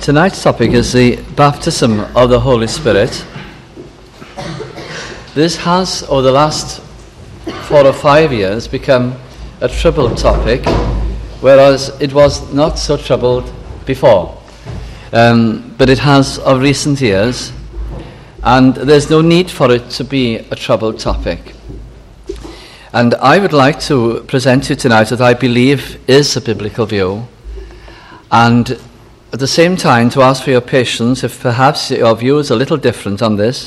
Tonight's topic is the baptism of the Holy Spirit. This has, over the last 4 or 5 years, become a troubled topic, whereas it was not so troubled before. But it has of recent years, and there's no need for it to be a troubled topic. And I would like to present to you tonight what I believe is a biblical view, and at the same time to ask for your patience if perhaps your view is a little different on this.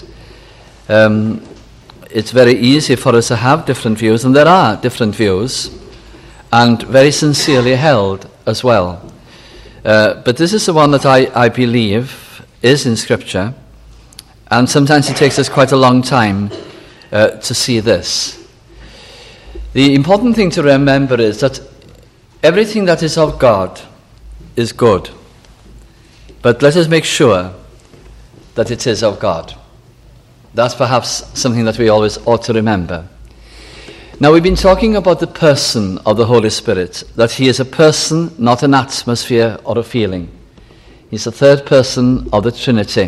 It's very easy for us to have different views, and there are different views, and very sincerely held as well. But this is the one that I believe is in Scripture, and sometimes it takes us quite a long time to see this. The important thing to remember is that everything that is of God is good. But let us make sure that it is of God. That's perhaps something that we always ought to remember. Now, we've been talking about the person of the Holy Spirit, that he is a person, not an atmosphere or a feeling. He's the third person of the Trinity.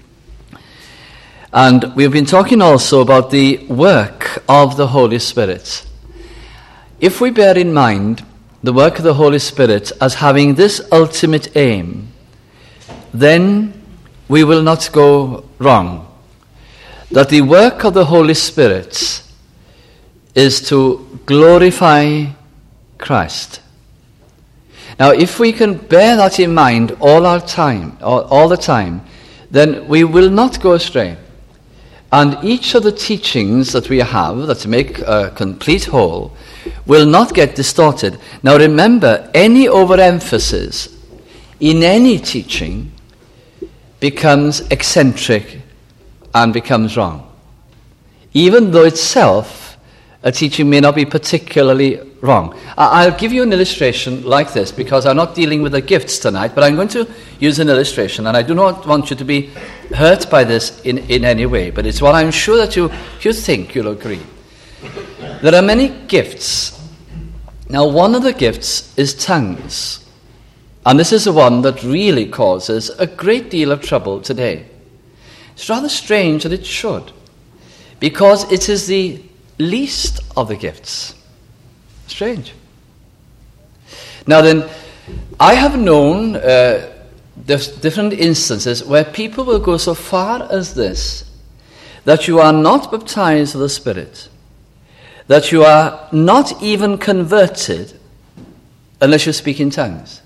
And we've been talking also about the work of the Holy Spirit. If we bear in mind the work of the Holy Spirit as having this ultimate aim, then we will not go wrong. That the work of the Holy Spirit is to glorify Christ. Now, if we can bear that in mind all the time, then we will not go astray. And each of the teachings that we have that make a complete whole will not get distorted. Now remember, any overemphasis in any teaching becomes eccentric and becomes wrong. Even though itself, a teaching may not be particularly wrong. I'll give you an illustration like this, because I'm not dealing with the gifts tonight, but I'm going to use an illustration, and I do not want you to be hurt by this in any way, but it's what I'm sure that you think you'll agree. There are many gifts. Now, one of the gifts is tongues. And this is the one that really causes a great deal of trouble today. It's rather strange that it should, because it is the least of the gifts. Strange. Now then, I have known different instances where people will go so far as this, that you are not baptized with the Spirit, that you are not even converted unless you speak in tongues.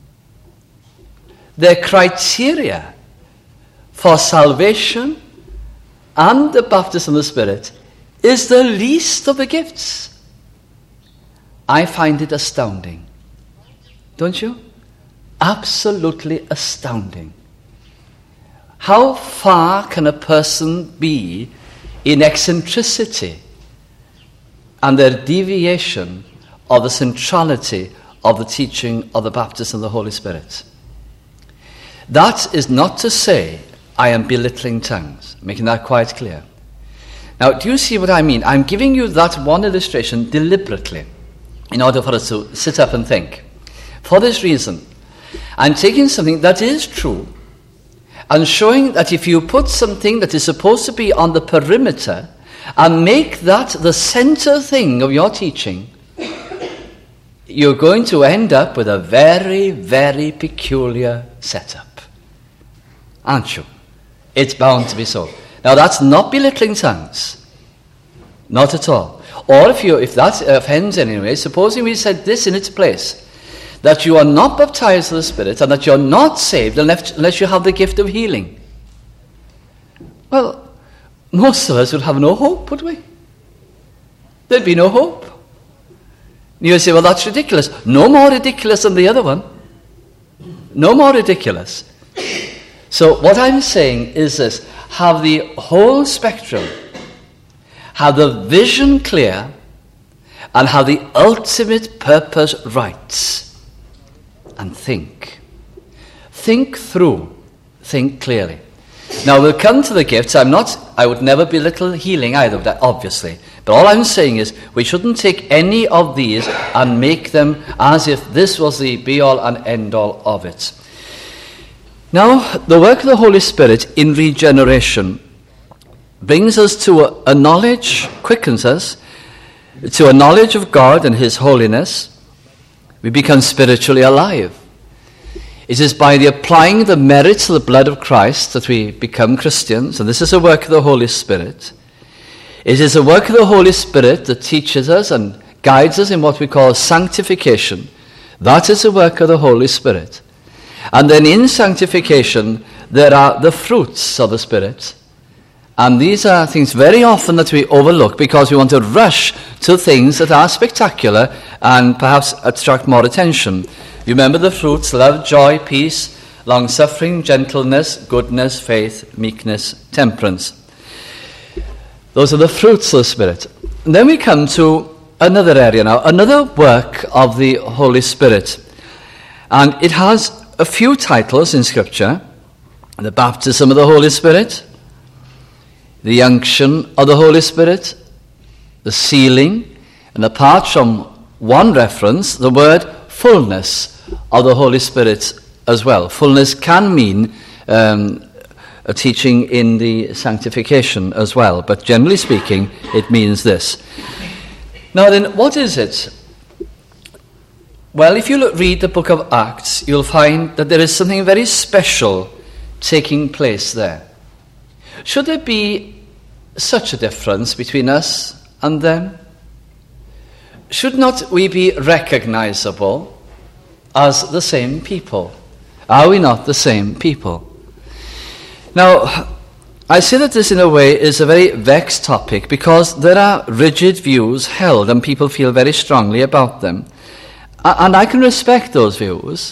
Their criteria for salvation and the baptism of the Spirit is the least of the gifts. I find it astounding. Don't you? Absolutely astounding. How far can a person be in eccentricity and their deviation of the centrality of the teaching of the baptism of the Holy Spirit? That is not to say I am belittling tongues, making that quite clear. Now, do you see what I mean? I'm giving you that one illustration deliberately in order for us to sit up and think. For this reason, I'm taking something that is true and showing that if you put something that is supposed to be on the perimeter and make that the center thing of your teaching, you're going to end up with a very, very peculiar setup. Aren't you? It's bound to be so. Now, that's not belittling tongues. Not at all. Or if that offends anyway, supposing we said this in its place, that you are not baptized with the Spirit and that you're not saved unless you have the gift of healing. Well, most of us would have no hope, would we? There'd be no hope. You say, well, that's ridiculous. No more ridiculous than the other one. No more ridiculous. So what I'm saying is this: have the whole spectrum, have the vision clear, and have the ultimate purpose right. And think. Think through. Think clearly. Now we'll come to the gifts. I would never belittle healing either, obviously. But all I'm saying is we shouldn't take any of these and make them as if this was the be-all and end-all of it. Now, the work of the Holy Spirit in regeneration brings us to a knowledge, quickens us, to a knowledge of God and His holiness. We become spiritually alive. It is by the applying the merits of the blood of Christ that we become Christians, and this is a work of the Holy Spirit. It is a work of the Holy Spirit that teaches us and guides us in what we call sanctification. That is the work of the Holy Spirit. And then in sanctification, there are the fruits of the Spirit. And these are things very often that we overlook because we want to rush to things that are spectacular and perhaps attract more attention. You remember the fruits: love, joy, peace, long-suffering, gentleness, goodness, faith, meekness, temperance. Those are the fruits of the Spirit. And then we come to another area now, another work of the Holy Spirit. And it has a few titles in Scripture: the baptism of the Holy Spirit, the unction of the Holy Spirit, the sealing, and apart from one reference, the word fullness of the Holy Spirit as well. Fullness can mean a teaching in the sanctification as well, but generally speaking, it means this. Now then, what is it? Well, if you read the book of Acts, you'll find that there is something very special taking place there. Should there be such a difference between us and them? Should not we be recognizable as the same people? Are we not the same people? Now, I say that this in a way is a very vexed topic because there are rigid views held and people feel very strongly about them. And I can respect those views,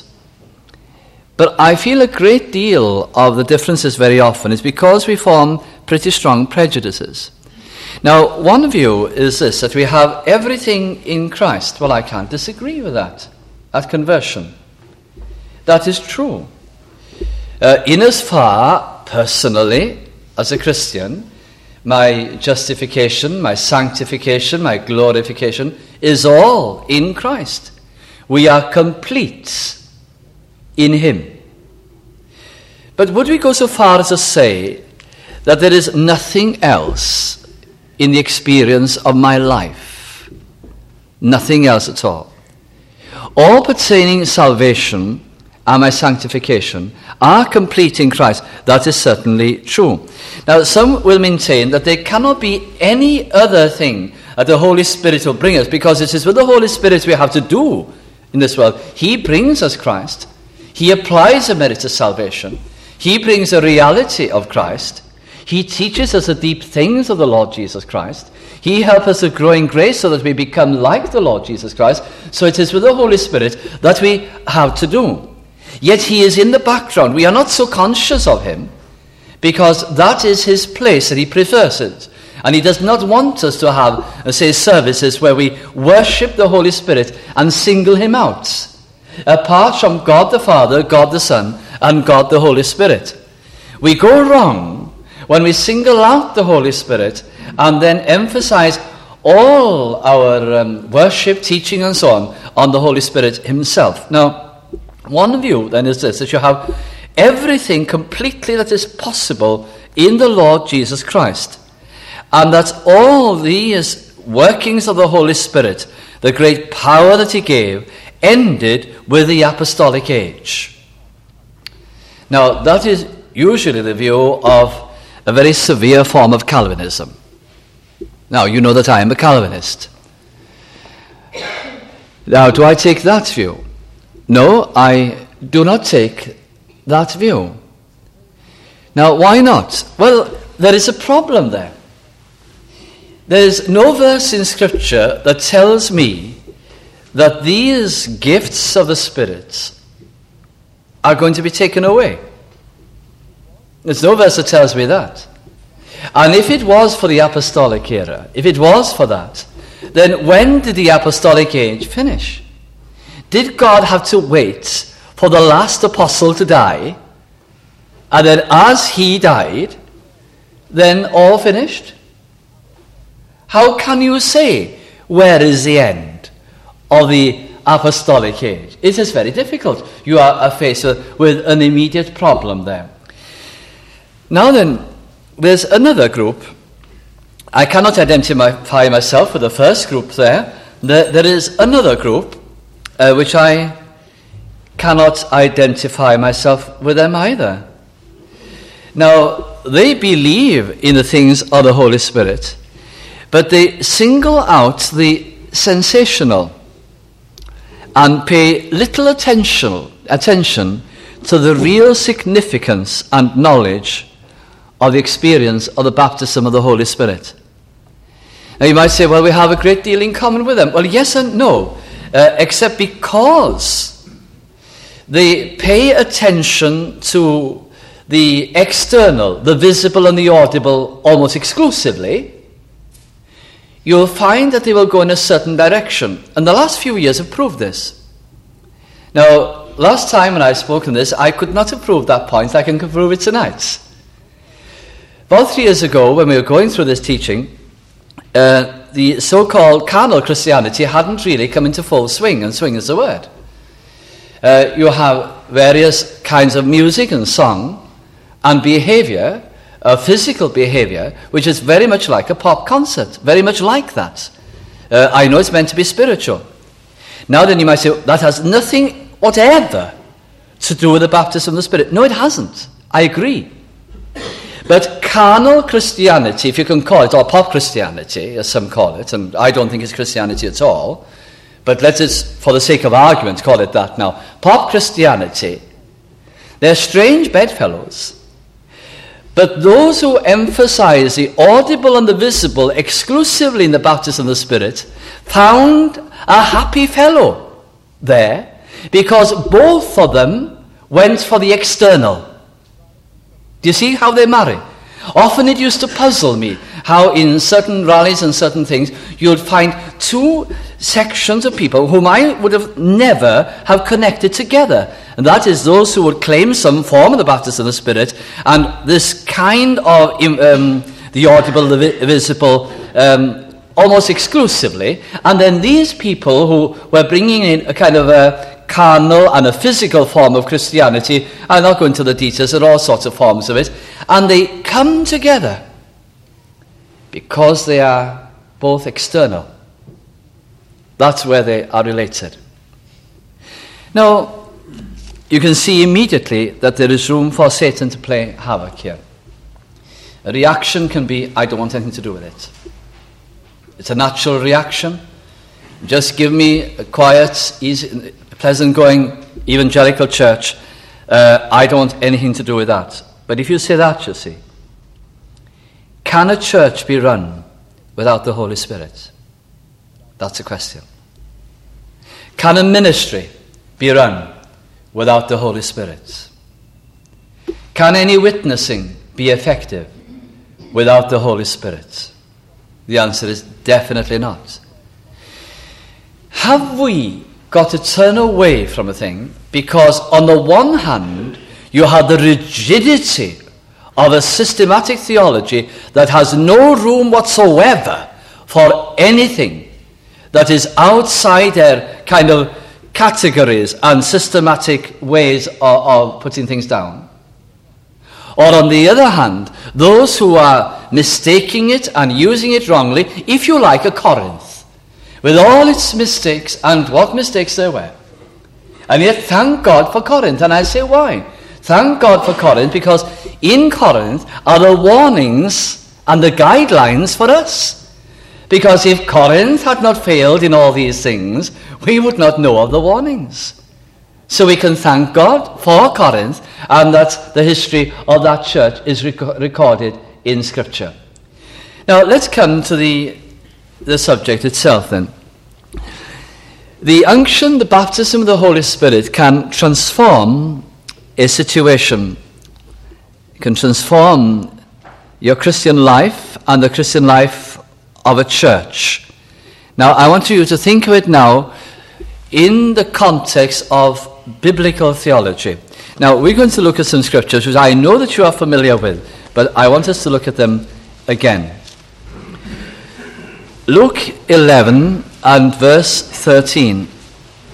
but I feel a great deal of the differences very often is because we form pretty strong prejudices. Now, one view is this, that we have everything in Christ. Well, I can't disagree with that at conversion. That is true. In as far, personally, as a Christian, my justification, my sanctification, my glorification is all in Christ. We are complete in Him. But would we go so far as to say that there is nothing else in the experience of my life? Nothing else at all. All pertaining salvation and my sanctification are complete in Christ. That is certainly true. Now, some will maintain that there cannot be any other thing that the Holy Spirit will bring us, because it is with the Holy Spirit we have to do in this world. He brings us Christ. He applies the merit of salvation. He brings the reality of Christ. He teaches us the deep things of the Lord Jesus Christ. He helps us to grow in grace so that we become like the Lord Jesus Christ. So it is with the Holy Spirit that we have to do. Yet He is in the background. We are not so conscious of Him because that is His place and He prefers it. And He does not want us to have, services where we worship the Holy Spirit and single Him out, apart from God the Father, God the Son, and God the Holy Spirit. We go wrong when we single out the Holy Spirit and then emphasize all our worship, teaching, and so on the Holy Spirit Himself. Now, one view then is this, that you have everything completely that is possible in the Lord Jesus Christ. And that all these workings of the Holy Spirit, the great power that He gave, ended with the apostolic age. Now, that is usually the view of a very severe form of Calvinism. Now, you know that I am a Calvinist. Now, do I take that view? No, I do not take that view. Now, why not? Well, there is a problem there. There is no verse in Scripture that tells me that these gifts of the Spirit are going to be taken away. There's no verse that tells me that. And if it was for the apostolic era, if it was for that, then when did the apostolic age finish? Did God have to wait for the last apostle to die, and then as he died, then all finished? How can you say, where is the end of the apostolic age. It is very difficult. You are faced with an immediate problem there. Now then, there's another group. I cannot identify myself with the first group there. There is another group which I cannot identify myself with them either. Now, they believe in the things of the Holy Spirit, but they single out the sensational and pay little attention to the real significance and knowledge of the experience of the baptism of the Holy Spirit. Now you might say, well, we have a great deal in common with them. Well, yes and no, except because they pay attention to the external, the visible and the audible almost exclusively. You'll find that they will go in a certain direction. And the last few years have proved this. Now, last time when I spoke on this, I could not have proved that point. I can prove it tonight. About 3 years ago, when we were going through this teaching, the so-called carnal Christianity hadn't really come into full swing, and swing is the word. You have various kinds of music and song and behavior, physical behavior, which is very much like a pop concert, very much like that. I know it's meant to be spiritual. Now then you might say, that has nothing whatever to do with the baptism of the Spirit. No, it hasn't. I agree. But carnal Christianity, if you can call it, or pop Christianity, as some call it, and I don't think it's Christianity at all, but let us, for the sake of argument, call it that now. Pop Christianity, they're strange bedfellows. But those who emphasize the audible and the visible exclusively in the baptism of the Spirit found a happy fellow there, because both of them went for the external. Do you see how they marry? Often it used to puzzle me how in certain rallies and certain things you would find two sections of people whom I would have never have connected together. And that is those who would claim some form of the baptism of the Spirit and this kind of the audible, the visible, almost exclusively. And then these people who were bringing in a kind of a carnal and a physical form of Christianity. I'll not go into the details, there are all sorts of forms of it. And they come together because they are both external. That's where they are related. Now, you can see immediately that there is room for Satan to play havoc here. A reaction can be, I don't want anything to do with it. It's a natural reaction. Just give me a quiet, easy, pleasant-going evangelical church. I don't want anything to do with that. But if you say that, you see, can a church be run without the Holy Spirit? That's the question. Can a ministry be run without the Holy Spirit? Can any witnessing be effective without the Holy Spirit? The answer is definitely not. Have we got to turn away from a thing because on the one hand you have the rigidity of a systematic theology that has no room whatsoever for anything that is outside their kind of categories and systematic ways of putting things down. Or on the other hand, those who are mistaking it and using it wrongly, if you like, a Corinth, with all its mistakes, and what mistakes there were. And yet, thank God for Corinth. And I say, why? Thank God for Corinth, because in Corinth are the warnings and the guidelines for us. Because if Corinth had not failed in all these things, we would not know of the warnings. So we can thank God for Corinth, and that the history of that church is recorded in Scripture. Now, let's come to the subject itself then. The unction, the baptism of the Holy Spirit can transform a situation. It can transform your Christian life and the Christian life of a church. Now, I want you to think of it now in the context of biblical theology. Now, we're going to look at some scriptures which I know that you are familiar with, but I want us to look at them again. Luke 11 and verse 13.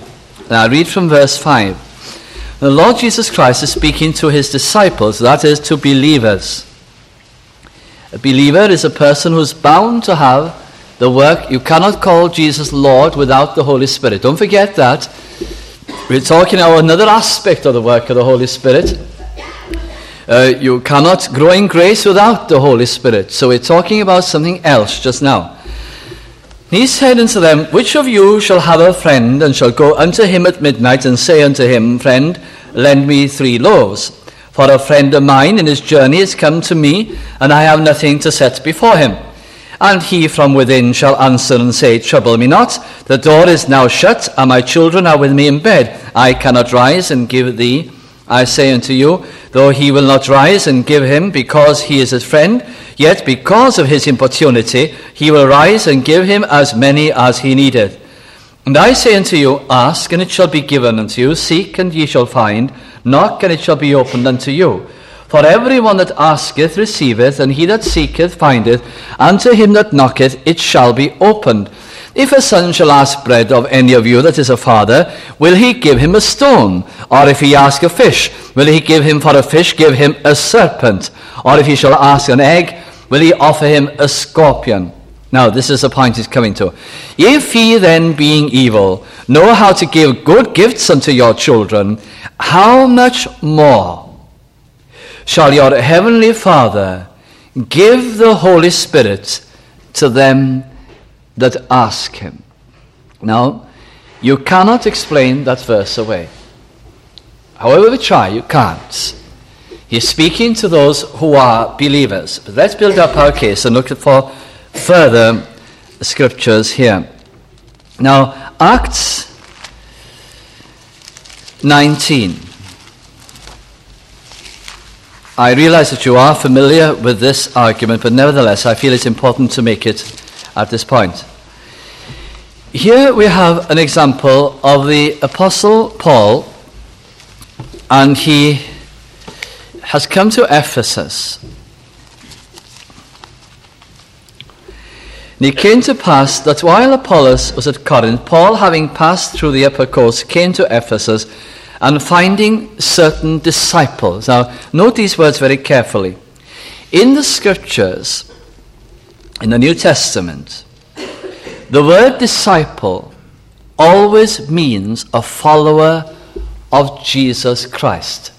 And I read from verse 5. The Lord Jesus Christ is speaking to his disciples, that is, to believers. A believer is a person who's bound to have the work. You cannot call Jesus Lord without the Holy Spirit. Don't forget that. We're talking about another aspect of the work of the Holy Spirit. You cannot grow in grace without the Holy Spirit. So we're talking about something else just now. He said unto them, which of you shall have a friend, and shall go unto him at midnight, and say unto him, Friend, lend me 3 loaves. For a friend of mine in his journey is come to me, and I have nothing to set before him. And he from within shall answer and say, Trouble me not, the door is now shut, and my children are with me in bed. I cannot rise and give thee. I say unto you, though he will not rise and give him, because he is his friend, yet because of his importunity, he will rise and give him as many as he needeth. And I say unto you, Ask, and it shall be given unto you. Seek, and ye shall find. Knock, and it shall be opened unto you. For every one that asketh receiveth, and he that seeketh findeth, and to him that knocketh it shall be opened. If a son shall ask bread of any of you that is a father, will he give him a stone? Or if he ask a fish, will he give him for a fish, give him a serpent? Or if he shall ask an egg, will he offer him a scorpion? Now, this is the point he's coming to. If ye then, being evil, know how to give good gifts unto your children, how much more shall your heavenly Father give the Holy Spirit to them that ask him? Now, you cannot explain that verse away. However we try, you can't. He's speaking to those who are believers. But let's build up our case and look for further scriptures here. Now, Acts 19. I realize that you are familiar with this argument, but nevertheless, I feel it's important to make it at this point. Here we have an example of the Apostle Paul, and he has come to Ephesus. And it came to pass that while Apollos was at Corinth, Paul, having passed through the upper coast, came to Ephesus, and finding certain disciples. Now, note these words very carefully. In the Scriptures, in the New Testament, the word disciple always means a follower of Jesus Christ.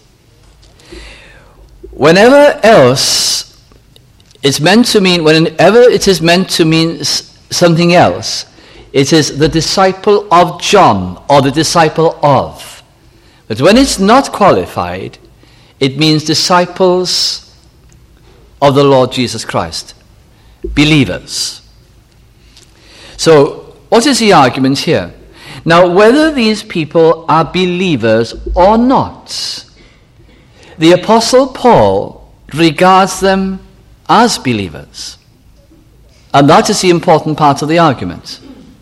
Whenever else it's meant to mean, whenever it is meant to mean something else, it is the disciple of John or the disciple of. But when it's not qualified, it means disciples of the Lord Jesus Christ, believers. So, what is the argument here? Now, whether these people are believers or not, the Apostle Paul regards them as believers. And that is the important part of the argument.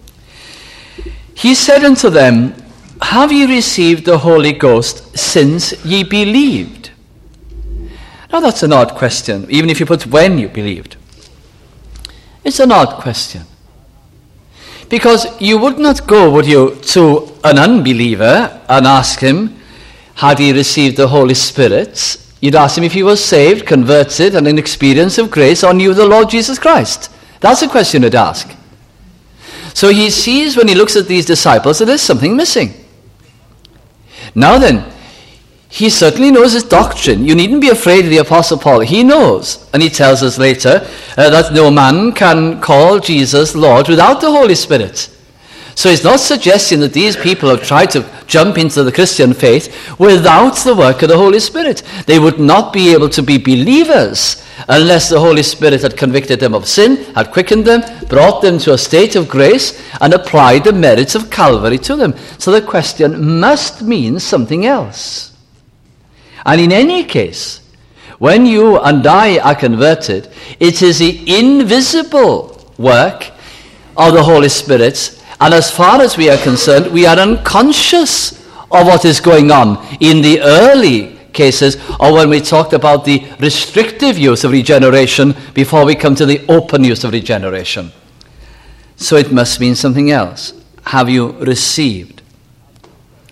He said unto them, Have ye received the Holy Ghost since ye believed? Now that's an odd question, even if you put when you believed. It's an odd question. Because you would not go, would you, to an unbeliever and ask him, had he received the Holy Spirit? You'd ask him if he was saved, converted, and in experience of grace, or knew the Lord Jesus Christ. That's the question you'd ask. So he sees, when he looks at these disciples, that there's something missing. Now then, he certainly knows his doctrine. You needn't be afraid of the Apostle Paul. He knows, and he tells us later, that no man can call Jesus Lord without the Holy Spirit. So he's not suggesting that these people have tried to jump into the Christian faith without the work of the Holy Spirit. They would not be able to be believers unless the Holy Spirit had convicted them of sin, had quickened them, brought them to a state of grace, and applied the merits of Calvary to them. So the question must mean something else. And in any case, when you and I are converted, it is the invisible work of the Holy Spirit. And as far as we are concerned, we are unconscious of what is going on in the early cases, or when we talked about the restrictive use of regeneration before we come to the open use of regeneration. So it must mean something else. Have you received?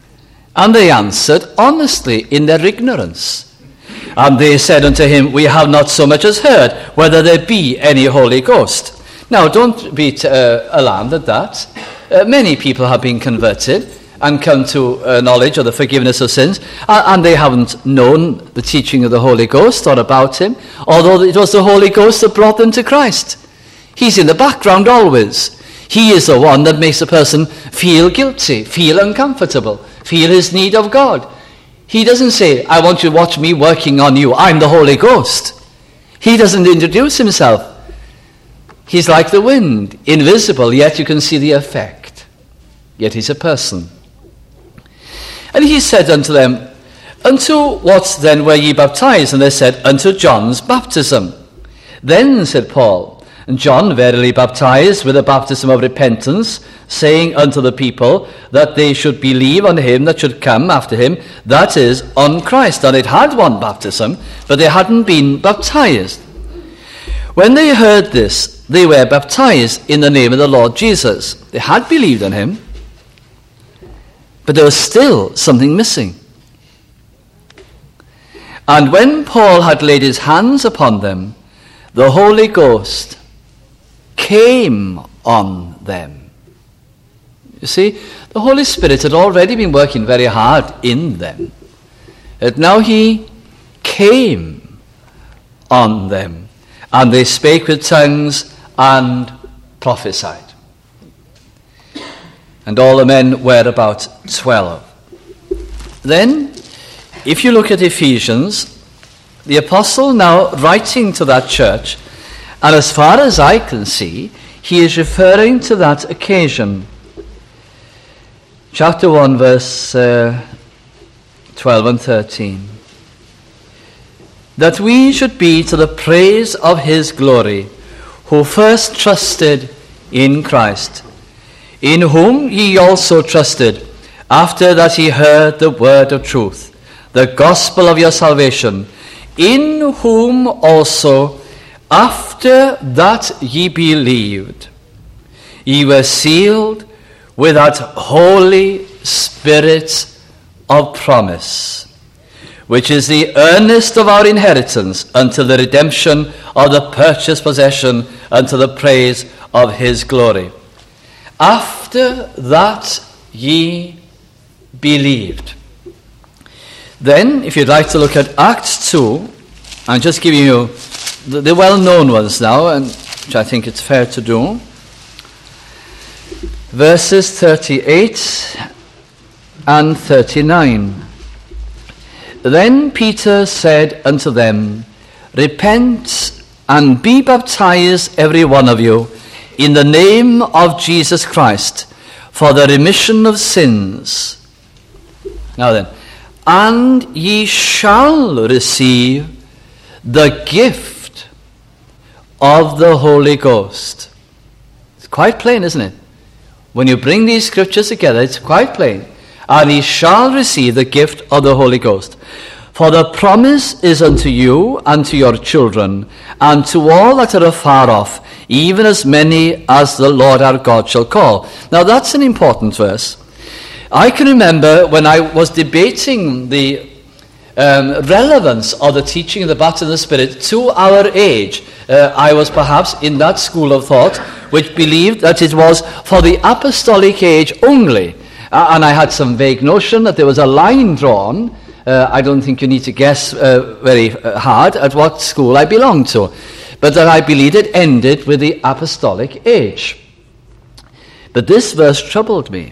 And they answered honestly in their ignorance. And they said unto him, We have not so much as heard whether there be any Holy Ghost. Now, don't be alarmed at that. Many people have been converted and come to knowledge of the forgiveness of sins, and they haven't known the teaching of the Holy Ghost or about him, although it was the Holy Ghost that brought them to Christ. He's in the background always. He is the one that makes a person feel guilty, feel uncomfortable, feel his need of God. He doesn't say, I want you to watch me working on you. I'm the Holy Ghost. He doesn't introduce himself. He's like the wind, invisible, yet you can see the effect. Yet he's a person. And he said unto them, Unto what then were ye baptized? And they said, Unto John's baptism. Then said Paul, John verily baptized with a baptism of repentance, saying unto the people that they should believe on him that should come after him, that is, on Christ. And it had one baptism, but they hadn't been baptized. When they heard this, they were baptized in the name of the Lord Jesus. They had believed on him, but there was still something missing. And when Paul had laid his hands upon them, the Holy Ghost came on them. You see, the Holy Spirit had already been working very hard in them. And now he came on them, and they spake with tongues and prophesied. And all the men were about 12. Then, if you look at Ephesians, the apostle now writing to that church, and as far as I can see, he is referring to that occasion. Chapter 1, verse 12 and 13. That we should be to the praise of his glory, who first trusted in Christ, in whom ye also trusted, after that ye heard the word of truth, the gospel of your salvation, in whom also, after that ye believed, ye were sealed with that Holy Spirit of promise, which is the earnest of our inheritance until the redemption of the purchased possession, unto the praise of his glory. After that ye believed. Then, if you'd like to look at Acts 2, I'm just giving you the well-known ones now, and which I think it's fair to do. Verses 38 and 39. Then Peter said unto them, Repent and be baptized every one of you in the name of Jesus Christ for the remission of sins. Now then, and ye shall receive the gift of the Holy Ghost. It's quite plain, isn't it? When you bring these scriptures together, it's quite plain. And ye shall receive the gift of the Holy Ghost. For the promise is unto you and to your children, and to all that are afar off, even as many as the Lord our God shall call. Now that's an important verse. I can remember when I was debating the relevance of the teaching of the baptism of the Spirit to our age. I was perhaps in that school of thought which believed that it was for the apostolic age only. And I had some vague notion that there was a line drawn. I don't think you need to guess very hard at what school I belonged to. But that I believed it ended with the apostolic age. But this verse troubled me.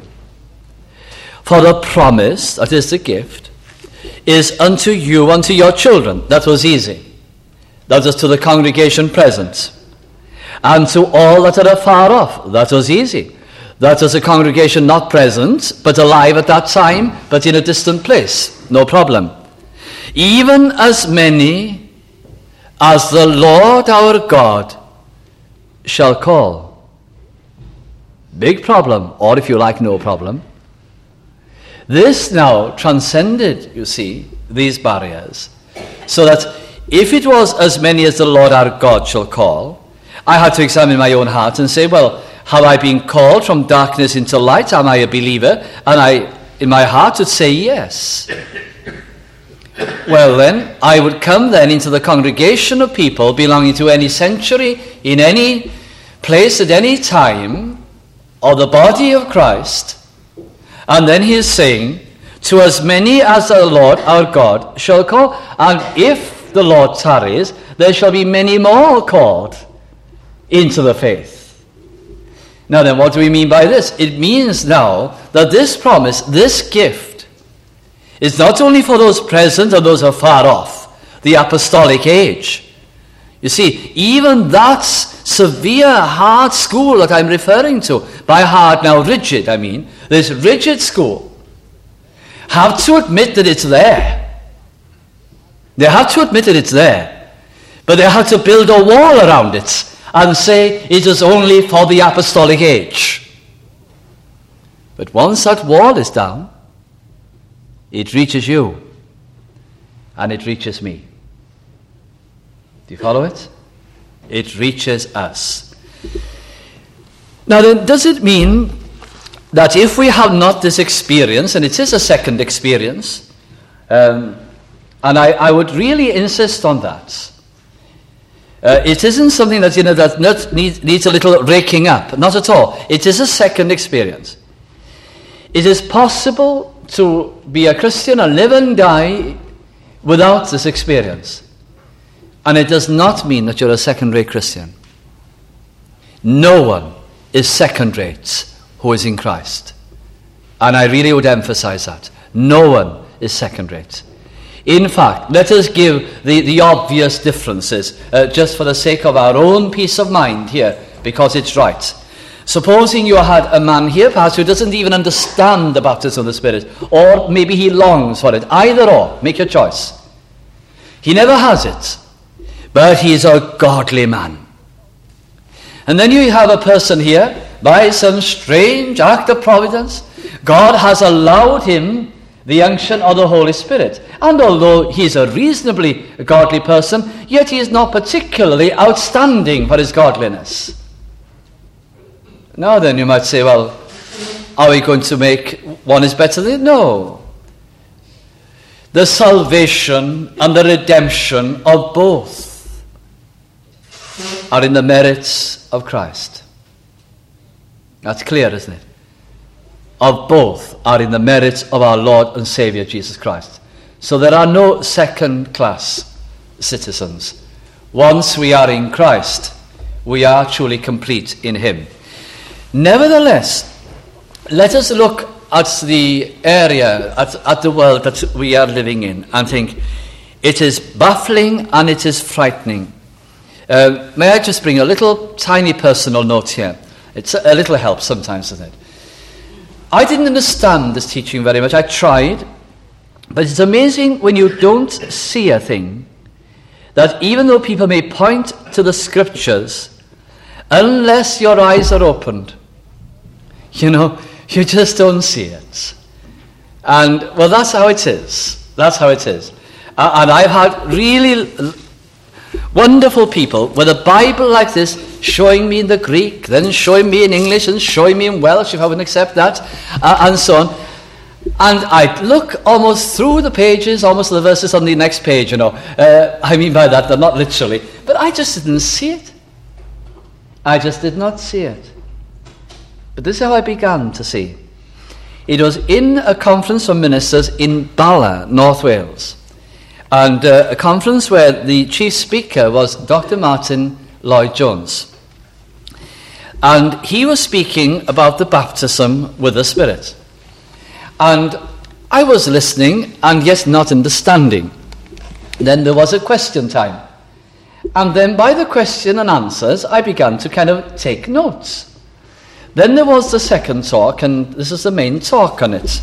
For the promise, that is the gift, is unto you, unto your children. That was easy. That was to the congregation present. And to all that are afar off. That was easy. That was a congregation not present, but alive at that time, but in a distant place. No problem. Even as many as the Lord our God shall call. Big problem, or if you like, no problem. This now transcended, you see, these barriers. So that if it was as many as the Lord our God shall call, I had to examine my own heart and say, well, have I been called from darkness into light? Am I a believer? And I in my heart, would say yes. Well then, I would come then into the congregation of people belonging to any century, in any place at any time, or the body of Christ. And then he is saying, to as many as the Lord our God shall call, and if the Lord tarries, there shall be many more called into the faith. Now then, what do we mean by this? It means now that this promise, this gift, is not only for those present and those who are far off, the apostolic age. You see, even that severe, hard school that I'm referring to, by hard now rigid, I mean, this rigid school, have to admit that it's there. They have to admit that it's there. But they have to build a wall around it and say it is only for the apostolic age. But once that wall is down, it reaches you and it reaches me. Do you follow it? It reaches us. Now then, does it mean that if we have not this experience, and it is a second experience, and I would really insist on that, it isn't something that, that needs a little raking up. Not at all. It is a second experience. It is possible to be a Christian and live and die without this experience. And it does not mean that you're a second-rate Christian. No one is second-rate who is in Christ. And I really would emphasize that. No one is second-rate. In fact, let us give the obvious differences just for the sake of our own peace of mind here, because it's right. Supposing you had a man here, perhaps, who doesn't even understand the baptism of the Spirit, or maybe he longs for it. Either or, make your choice. He never has it, but he is a godly man. And then you have a person here, by some strange act of providence, God has allowed him the unction of the Holy Spirit. And although he's a reasonably godly person, yet he is not particularly outstanding for his godliness. Now then, you might say, well, are we going to make one is better than the other? No. The salvation and the redemption of both are in the merits of Christ. That's clear, isn't it? Of both are in the merits of our Lord and Savior Jesus Christ. So there are no second-class citizens. Once we are in Christ, we are truly complete in him. Nevertheless, let us look at the area, at the world that we are living in, and think it is baffling and it is frightening. May I just bring a little tiny personal note here? It's a little help sometimes, isn't it? I didn't understand this teaching very much. I tried, but it's amazing when you don't see a thing, that even though people may point to the scriptures, unless your eyes are opened, you just don't see it. And, well, that's how it is. That's how it is. And I've had really wonderful people with a Bible like this showing me in the Greek, then showing me in English, and showing me in Welsh, if I wouldn't accept that, and so on. And I'd look almost through the pages, almost the verses on the next page, I mean by that, they're not literally. But I just didn't see it. I just did not see it. But this is how I began to see. It was in a conference of ministers in Bala, North Wales. And a conference where the chief speaker was Dr. Martin Lloyd-Jones. And he was speaking about the baptism with the Spirit. And I was listening and yet not understanding. Then there was a question time. And then by the question and answers, I began to kind of take notes. Then there was the second talk, and this is the main talk on it.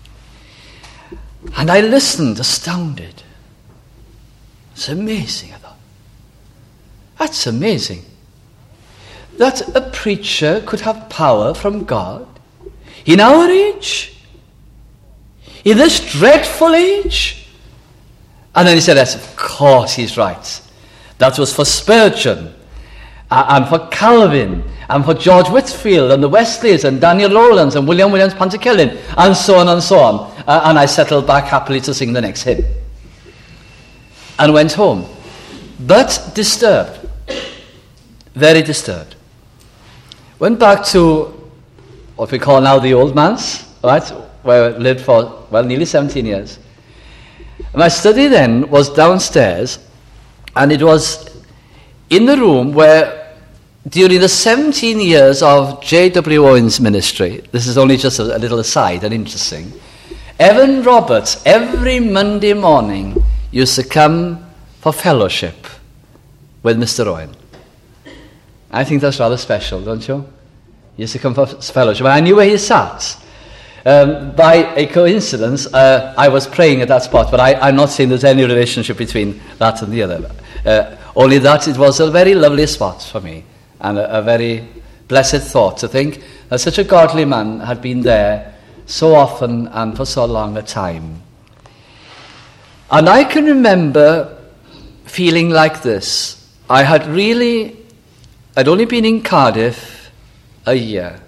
And I listened, astounded. It's amazing, I thought. That's amazing. That a preacher could have power from God in our age, in this dreadful age. And then he said, yes, of course he's right. That was for Spurgeon, and for Calvin, and for George Whitfield and the Wesleys and Daniel Rowlands and William Williams Pantycelyn and so on and so on. And I settled back happily to sing the next hymn. And went home. But disturbed. Very disturbed. Went back to what we call now the Old Manse, right? Where I lived for, nearly 17 years. My study then was downstairs, and it was in the room where, during the 17 years of J.W. Owen's ministry, this is only just a little aside and interesting, Evan Roberts, every Monday morning, used to come for fellowship with Mr. Owen. I think that's rather special, don't you? He used to come for fellowship. I knew where he sat. By a coincidence, I was praying at that spot, but I'm not saying there's any relationship between that and the other. Only that it was a very lovely spot for me, and a very blessed thought to think that such a godly man had been there so often and for so long a time. And I can remember feeling like this. I'd only been in Cardiff a year.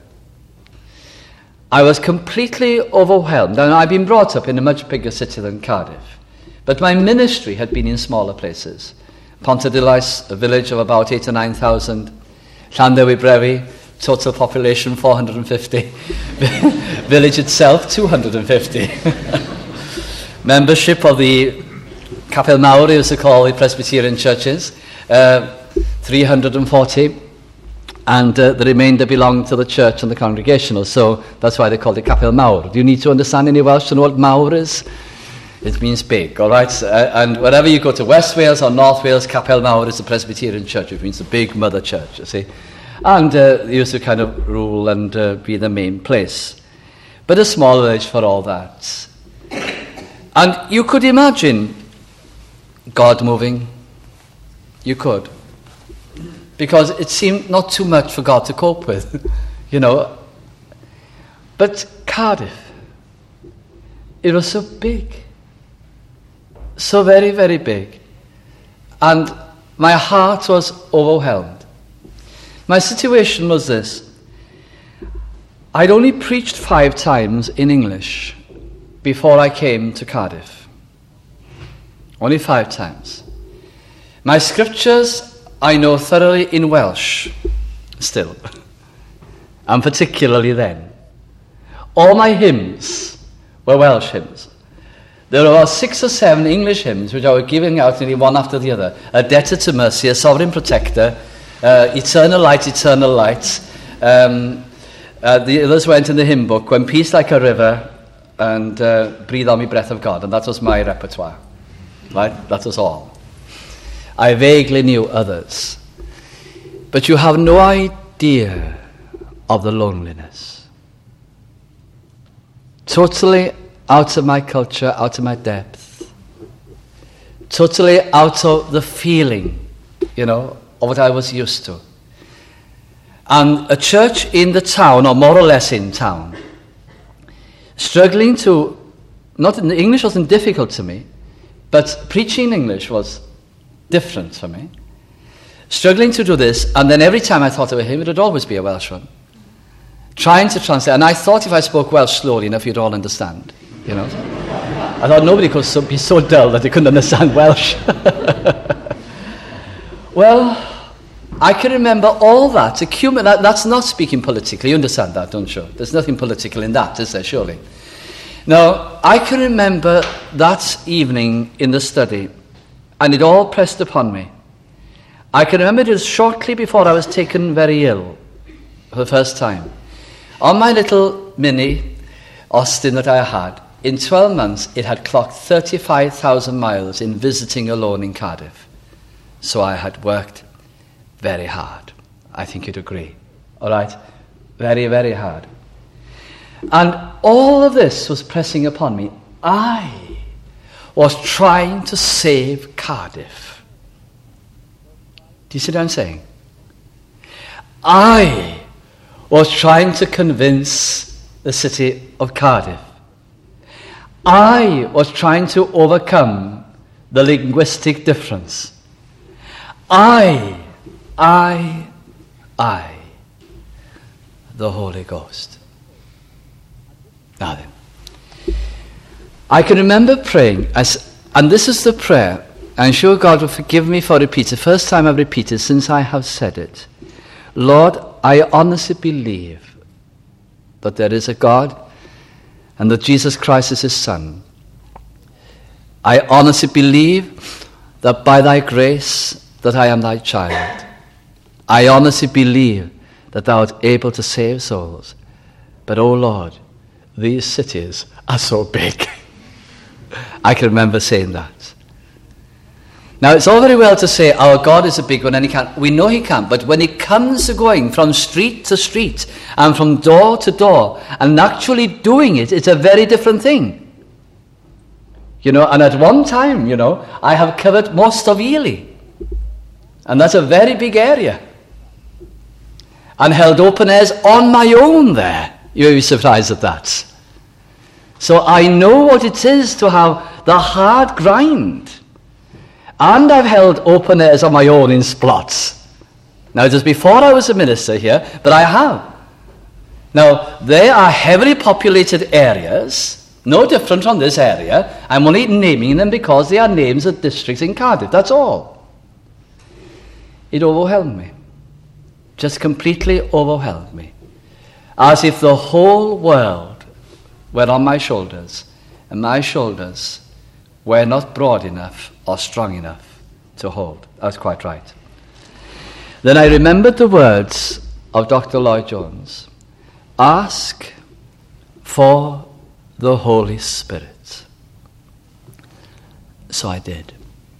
I was completely overwhelmed. And I'd been brought up in a much bigger city than Cardiff. But my ministry had been in smaller places. Pontedilais, a village of about 8,000 to 9,000. Llandewi Brevi, total population 450. Village itself, 250. Membership of the Capel Mawr, as they call the Presbyterian churches, 340. And the remainder belonged to the church and the congregational, so that's why they called it Capel Mawr. Do you need to understand any Welsh to know what Mawr is? It means big, all right? And wherever you go to West Wales or North Wales, Capel Mawr is the Presbyterian church, which means the big mother church, you see. And they used to kind of rule and be the main place. But a small village for all that. And you could imagine God moving. You could. Because it seemed not too much for God to cope with, you know. But Cardiff, it was so big. So very, very big. And my heart was overwhelmed. My situation was this. I'd only preached 5 times in English before I came to Cardiff. Only 5 times. My scriptures I know thoroughly in Welsh, still, and particularly then. All my hymns were Welsh hymns. There were about 6 or 7 English hymns which I was giving out nearly one after the other. A Debtor to Mercy, A Sovereign Protector, Eternal Light, Eternal Light. The others went in the hymn book, When Peace Like a River, and Breathe on Me, Breath of God, and that was my repertoire. Right? That was all. I vaguely knew others. But you have no idea of the loneliness. Totally out of my culture, out of my depth. Totally out of the feeling, you know, of what I was used to. And a church in the town, or more or less in town, struggling to, English wasn't difficult to me, but preaching English was different for me. Struggling to do this, and then every time I thought of a hymn, it would always be a Welsh one. Trying to translate, and I thought if I spoke Welsh slowly enough, you'd all understand, you know. I thought nobody could be so dull that they couldn't understand Welsh. Well, I can remember all that. That's not speaking politically, you understand that, don't you? There's nothing political in that, is there, surely? Now, I can remember that evening in the study, and it all pressed upon me. I can remember it was shortly before I was taken very ill for the first time. On my little mini Austin that I had, in 12 months it had clocked 35,000 miles in visiting alone in Cardiff. So I had worked very hard. I think you'd agree. All right? Very, very hard. And all of this was pressing upon me. I was trying to save Cardiff. Do you see what I'm saying? I was trying to convince the city of Cardiff. I was trying to overcome the linguistic difference. I. the Holy Ghost. Now then, I can remember praying, and this is the prayer. I'm sure God will forgive me for repeating. The first time I've repeated since I have said it. Lord, I honestly believe that there is a God and that Jesus Christ is his Son. I honestly believe that by thy grace that I am thy child. I honestly believe that thou art able to save souls. But, oh Lord, these cities are so big. I can remember saying that. Now, it's all very well to say our God is a big one and he can. We know he can, but when it comes to going from street to street and from door to door and actually doing it, it's a very different thing. And at one time, I have covered most of Ely. And that's a very big area. And held open airs on my own there. You'll be surprised at that. So I know what it is to have the hard grind. And I've held open airs on my own in Splots. Now, it was before I was a minister here, but I have. Now, they are heavily populated areas, no different from this area. I'm only naming them because they are names of districts in Cardiff, that's all. It overwhelmed me. Just completely overwhelmed me. As if the whole world were on my shoulders, and my shoulders were not broad enough or strong enough to hold. That's quite right. Then I remembered the words of Dr. Lloyd Jones. Ask for the Holy Spirit. So I did.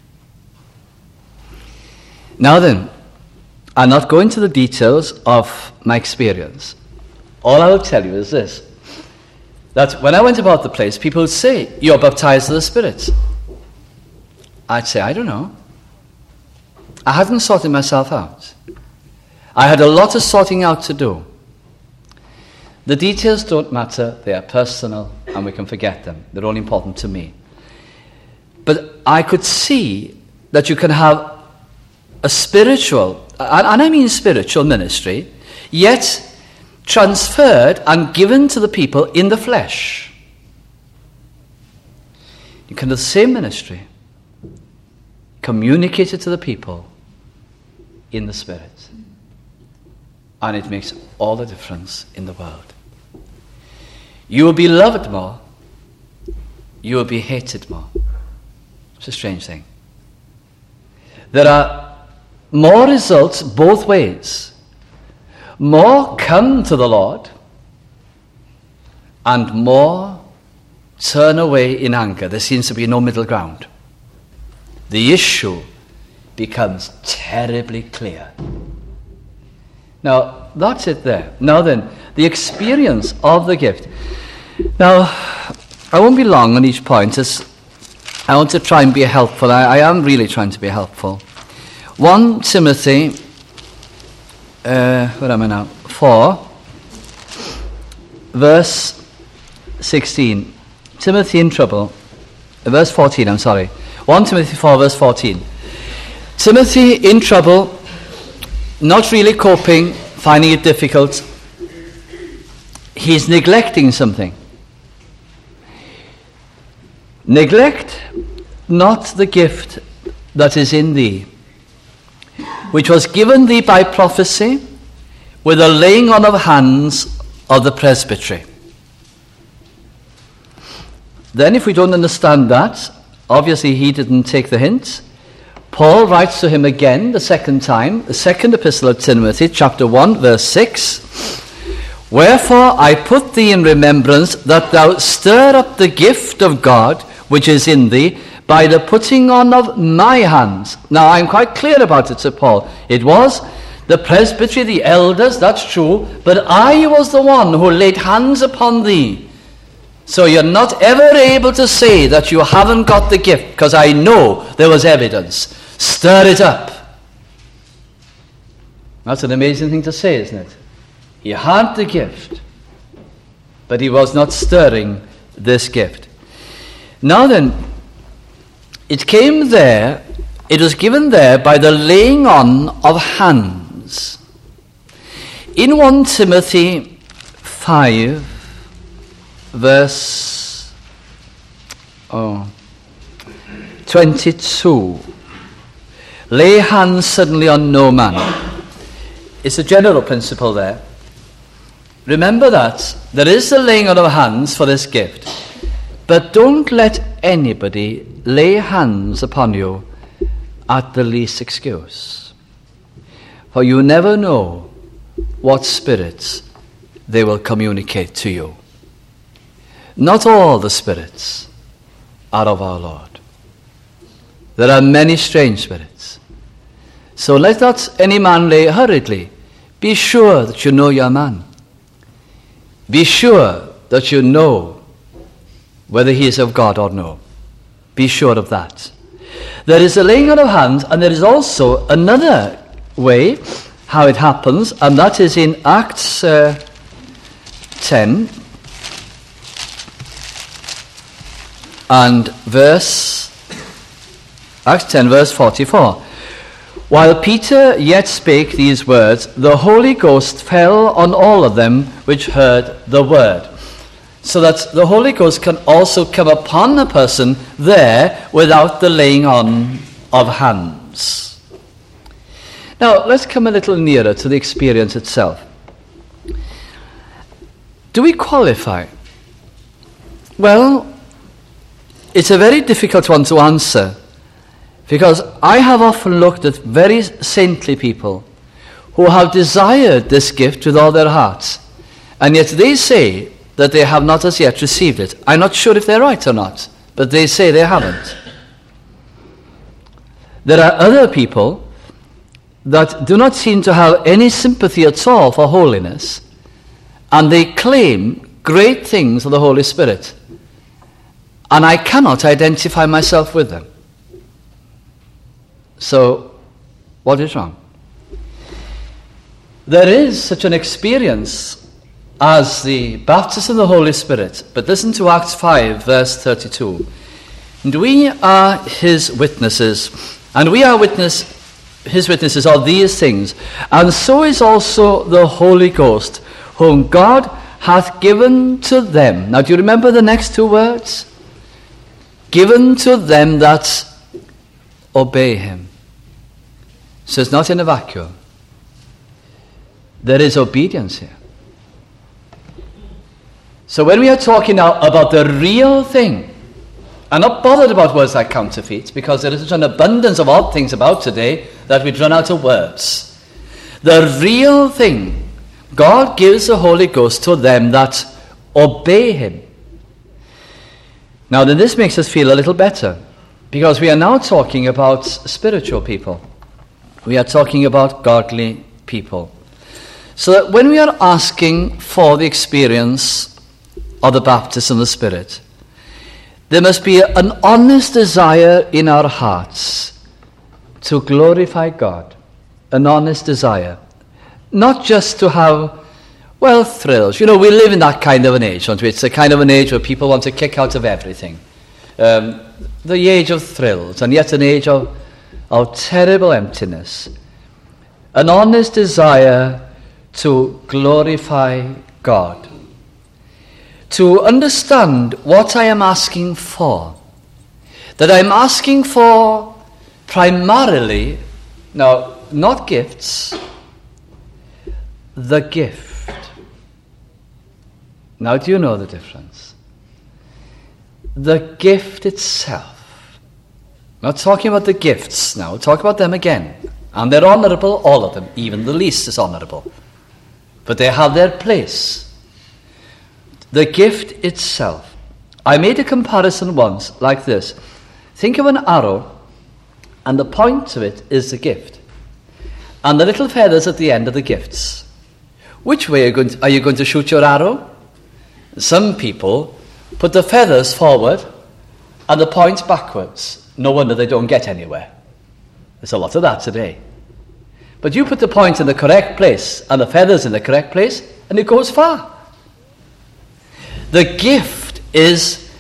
Now then, I'll not go into the details of my experience. All I will tell you is this, that when I went about the place, people would say, you're baptized with the Spirit. I'd say, I don't know. I hadn't sorted myself out. I had a lot of sorting out to do. The details don't matter, they are personal, and we can forget them. They're only important to me. But I could see that you can have a spiritual, and I mean spiritual ministry, yet transferred and given to the people in the flesh. You can do the same ministry, communicate it to the people in the Spirit. And it makes all the difference in the world. You will be loved more. You will be hated more. It's a strange thing. There are more results both ways. More come to the Lord, and more turn away in anger. There seems to be no middle ground. The issue becomes terribly clear. Now, that's it there. Now then, the experience of the gift. Now, I won't be long on each point, as I want to try and be helpful. I am really trying to be helpful. 1 Timothy, where am I now? 4, verse 16. Timothy in trouble. Verse 14, I'm sorry. 1 Timothy 4, verse 14. Timothy in trouble, not really coping, finding it difficult. He's neglecting something. Neglect not the gift that is in thee, which was given thee by prophecy with the laying on of hands of the presbytery. Then if we don't understand that, obviously he didn't take the hint. Paul writes to him again the second time, the second epistle of Timothy, chapter 1, verse 6. Wherefore I put thee in remembrance that thou stir up the gift of God which is in thee by the putting on of my hands. Now I'm quite clear about it, said Paul. It was the presbytery, the elders, that's true, but I was the one who laid hands upon thee. So you're not ever able to say that you haven't got the gift, because I know there was evidence. Stir it up. That's an amazing thing to say, isn't it? He had the gift, but he was not stirring this gift. Now then, it came there, it was given there by the laying on of hands. In 1 Timothy 5, verse 22, lay hands suddenly on no man. It's a general principle there. Remember that there is the laying on of hands for this gift, but don't let anybody lay hands upon you at the least excuse, for you never know what spirits they will communicate to you. Not all the spirits are of our Lord. There are many strange spirits. So let not any man lay hurriedly. Be sure that you know your man. Be sure that you know whether he is of God or no. Be sure of that. There is a laying on of hands, and there is also another way how it happens, and that is in Acts 10 and Acts 10 verse 44. While Peter yet spake these words, the Holy Ghost fell on all of them which heard the word. So that the Holy Ghost can also come upon a person there without the laying on of hands. Now, let's come a little nearer to the experience itself. Do we qualify? Well, it's a very difficult one to answer, because I have often looked at very saintly people who have desired this gift with all their hearts, and yet they say that they have not as yet received it. I'm not sure if they're right or not, but they say they haven't. There are other people that do not seem to have any sympathy at all for holiness, and they claim great things of the Holy Spirit, and I cannot identify myself with them. So, what is wrong? There is such an experience as the baptism of the Holy Spirit, but listen to Acts 5, verse 32. And we are his witnesses, and we are his witnesses of these things, and so is also the Holy Ghost, whom God hath given to them. Now, do you remember the next two words? Given to them that obey him. So it's not in a vacuum. There is obedience here. So when we are talking now about the real thing, I'm not bothered about words like counterfeit, because there is such an abundance of odd things about today that we'd run out of words. The real thing, God gives the Holy Ghost to them that obey him. Now then, this makes us feel a little better, because we are now talking about spiritual people. We are talking about godly people. So that when we are asking for the experience of the baptism of the Spirit, there must be an honest desire in our hearts to glorify God. An honest desire. Not just to have, well, thrills. You know, we live in that kind of an age, don't we? It's the kind of an age where people want to kick out of everything. The age of thrills, and yet an age of terrible emptiness. An honest desire to glorify God. To understand what I am asking for. That I'm asking for primarily, now, not gifts, the gift. Now, do you know the difference? The gift itself. I'm not talking about the gifts now, we'll talk about them again. And they're honourable, all of them, even the least is honourable. But they have their place. The gift itself. I made a comparison once like this. Think of an arrow, and the point of it is the gift. And the little feathers at the end are the gifts. Which way are you going to shoot your arrow? Some people put the feathers forward and the point backwards. No wonder they don't get anywhere. There's a lot of that today. But you put the point in the correct place and the feathers in the correct place, and it goes far. The gift is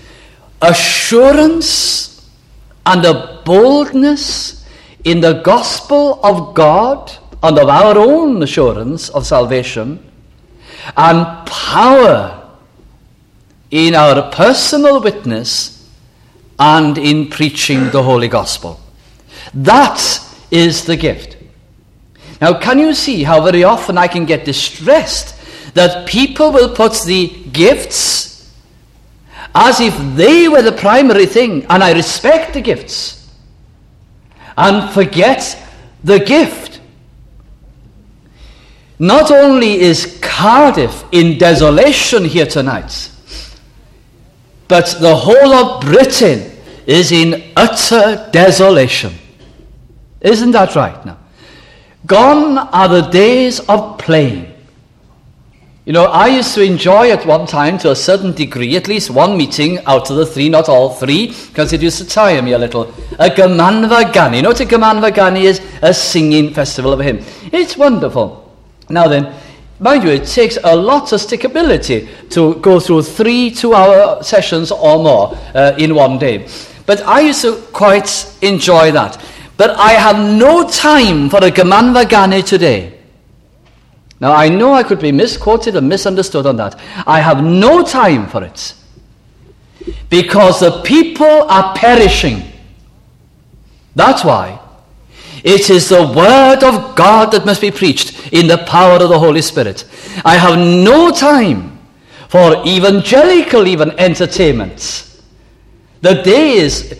assurance and a boldness in the gospel of God and of our own assurance of salvation, and power in our personal witness and in preaching the Holy Gospel. That is the gift. Now, can you see how very often I can get distressed that people will put the gifts as if they were the primary thing, and I respect the gifts, and forget the gift. Not only is Cardiff in desolation here tonight, but the whole of Britain is in utter desolation. Isn't that right now? Gone are the days of playing. You know, I used to enjoy at one time, to a certain degree, at least one meeting out of the three, not all three, because it used to tire me a little. A Gymanfa Ganu. You know what a Gymanfa Ganu is? A singing festival of a hymn. It's wonderful. Now then, mind you, it takes a lot of stickability to go through 3 2-hour sessions or more in one day. But I used to quite enjoy that. But I have no time for a Gymanfa Ganu today. Now, I know I could be misquoted and misunderstood on that. I have no time for it. Because the people are perishing. That's why. It is the word of God that must be preached in the power of the Holy Spirit. I have no time for evangelical entertainment. The day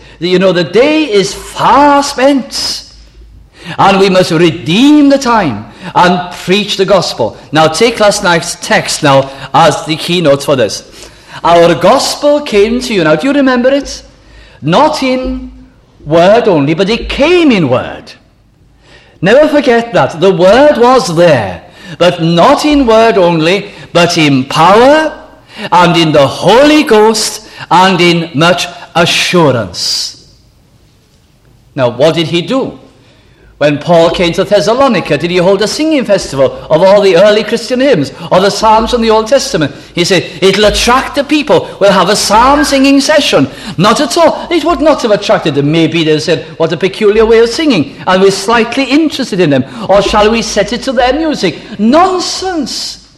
is far spent. And we must redeem the time and preach the gospel. Now take last night's text now as the keynote for this. Our gospel came to you. Now do you remember it? Not in word only, but it came in word. Never forget that. The word was there, but not in word only, but in power and in the Holy Ghost and in much assurance. Now what did he do? When Paul came to Thessalonica, did he hold a singing festival of all the early Christian hymns or the Psalms from the Old Testament? He said, it'll attract the people. We'll have a psalm singing session. Not at all. It would not have attracted them. Maybe they said, what a peculiar way of singing, and we're slightly interested in them. Or shall we set it to their music? Nonsense.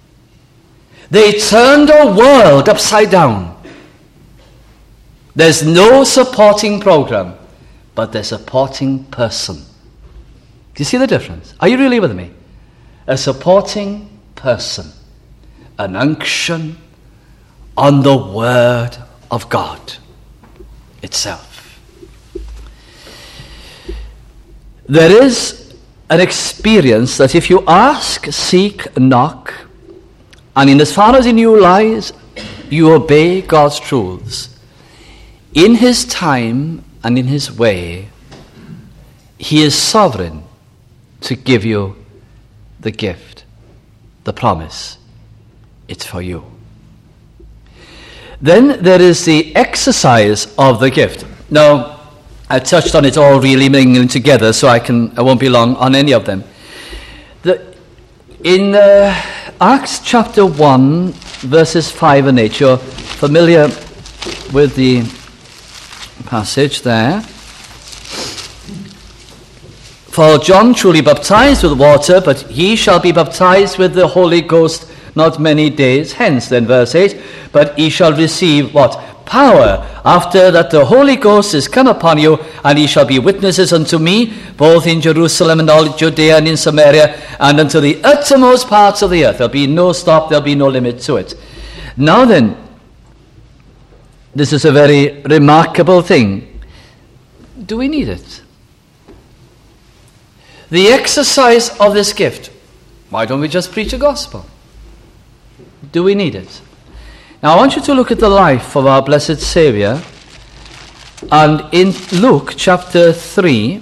They turned our world upside down. There's no supporting program, but there's a supporting person. Do you see the difference? Are you really with me? A supporting person. An unction on the Word of God itself. There is an experience that if you ask, seek, knock, and in as far as in you lies, you obey God's truths, in His time and in His way, He is sovereign to give you the gift, the promise. It's for you. Then there is the exercise of the gift. Now, I touched on it all really mingling together, so I won't be long on any of them. In Acts chapter 1, verses 5 and 8, you're familiar with the passage there. For John truly baptized with water, but ye shall be baptized with the Holy Ghost not many days hence. Then verse 8, but ye shall receive what? Power, after that the Holy Ghost is come upon you, and ye shall be witnesses unto me, both in Jerusalem and all Judea and in Samaria, and unto the uttermost parts of the earth. There'll be no stop, there'll be no limit to it. Now then, this is a very remarkable thing. Do we need it? The exercise of this gift. Why don't we just preach the gospel? Do we need it? Now I want you to look at the life of our blessed Saviour. And in Luke chapter 3,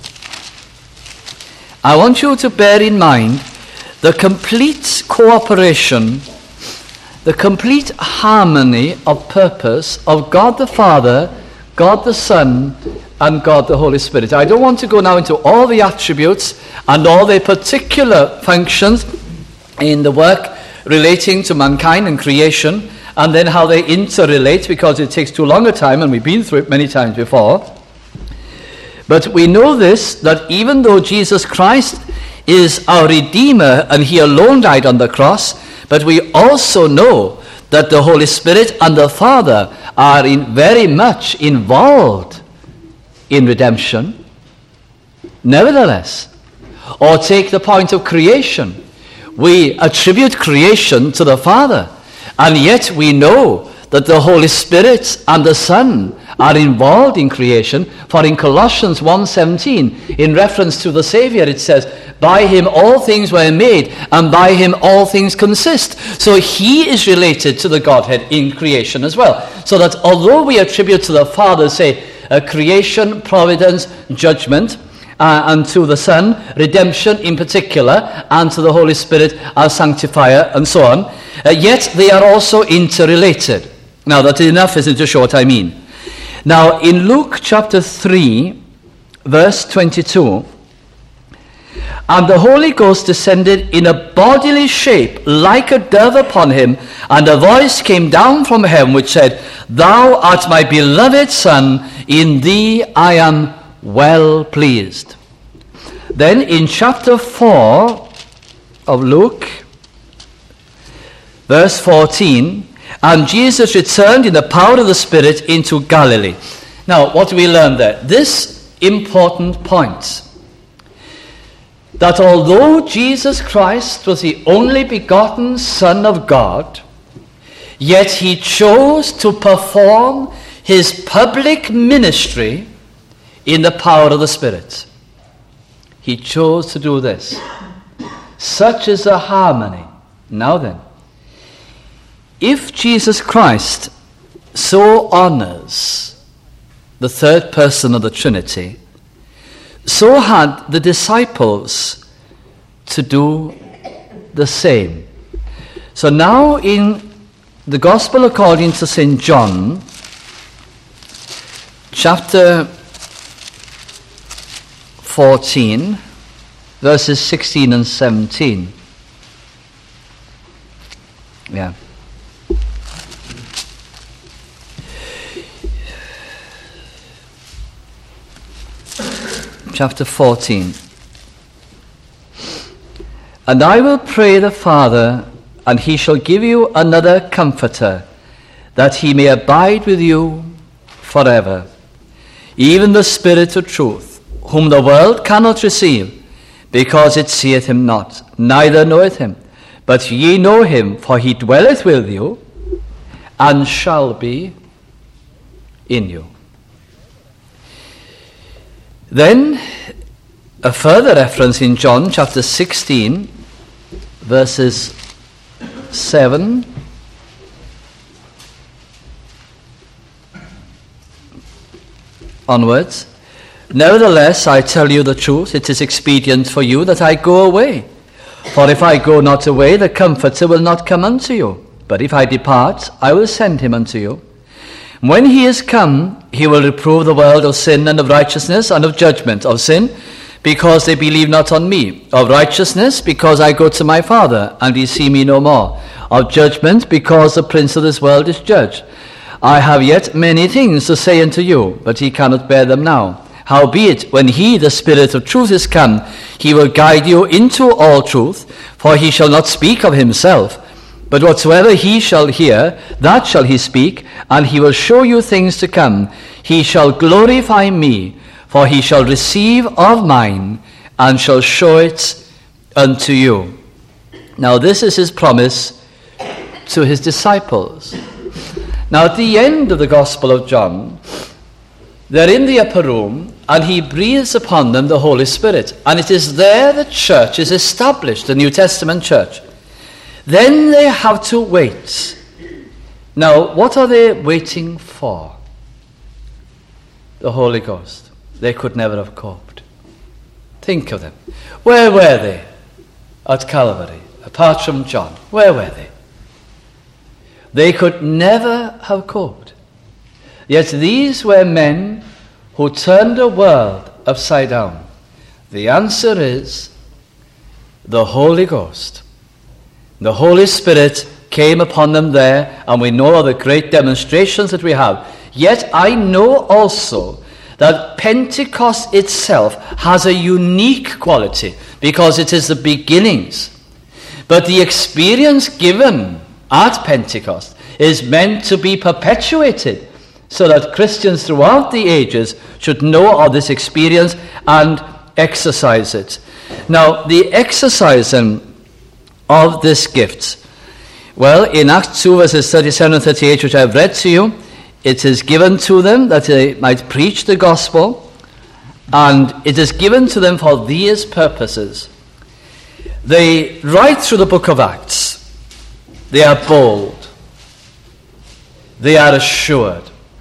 I want you to bear in mind the complete cooperation, the complete harmony of purpose of God the Father, God the Son, and God the Holy Spirit. I don't want to go now into all the attributes and all their particular functions in the work relating to mankind and creation, and then how they interrelate, because it takes too long a time, and we've been through it many times before. But we know this, that even though Jesus Christ is our Redeemer, and he alone died on the cross, but we also know that the Holy Spirit and the Father are very much involved in redemption. Nevertheless, or take the point of creation, we attribute creation to the Father, and yet we know that the Holy Spirit and the Son are involved in creation. For in Colossians 1:17, in reference to the Savior, it says, by him all things were made, and by him all things consist. So he is related to the Godhead in creation as well. So that although we attribute to the Father, say, creation, providence, judgment, and to the Son, redemption in particular, and to the Holy Spirit as sanctifier, and so on, yet they are also interrelated. Now, that enough isn't to show what I mean. Now, in Luke chapter 3, verse 22, and the Holy Ghost descended in a bodily shape like a dove upon him, and a voice came down from heaven which said, Thou art my beloved Son, in thee I am well pleased. Then in chapter 4 of Luke, verse 14, and Jesus returned in the power of the Spirit into Galilee. Now, what do we learn there? This important point, that although Jesus Christ was the only begotten Son of God, yet he chose to perform his public ministry in the power of the Spirit. He chose to do this. Such is the harmony. Now then, if Jesus Christ so honors the third person of the Trinity, so had the disciples to do the same. So now in the Gospel according to St. John, chapter 14, verses 16 and 17. Yeah. Chapter 14. And I will pray the Father, and he shall give you another Comforter, that he may abide with you forever, even the Spirit of truth, whom the world cannot receive, because it seeth him not, neither knoweth him. But ye know him, for he dwelleth with you, and shall be in you. Then, a further reference in John chapter 16, verses 7 onwards. Nevertheless, I tell you the truth, it is expedient for you that I go away. For if I go not away, the Comforter will not come unto you. But if I depart, I will send him unto you. When he is come, he will reprove the world of sin and of righteousness and of judgment. Of sin, because they believe not on me. Of righteousness, because I go to my Father, and ye see me no more. Of judgment, because the prince of this world is judged. I have yet many things to say unto you, but ye cannot bear them now. Howbeit, when he, the Spirit of truth, is come, he will guide you into all truth, for he shall not speak of himself, but whatsoever he shall hear, that shall he speak, and he will show you things to come. He shall glorify me, for he shall receive of mine, and shall show it unto you. Now this is his promise to his disciples. Now at the end of the Gospel of John, they're in the upper room, and he breathes upon them the Holy Spirit. And it is there the church is established, the New Testament church. Then they have to wait. Now, what are they waiting for? The Holy Ghost. They could never have coped. Think of them. Where were they at Calvary, apart from John? Where were they? They could never have coped. Yet these were men who turned the world upside down. The answer is the Holy Ghost. The Holy Spirit came upon them there, and we know the great demonstrations that we have. Yet I know also that Pentecost itself has a unique quality. because it is the beginnings. But the experience given at Pentecost is meant to be perpetuated so that Christians throughout the ages should know of this experience and exercise it. Now, the exercising of this gift, well, in Acts 2 verses 37 and 38, which I have read to you, it is given to them that they might preach the gospel, and it is given to them for these purposes. They write through the book of Acts. They are bold. They are assured.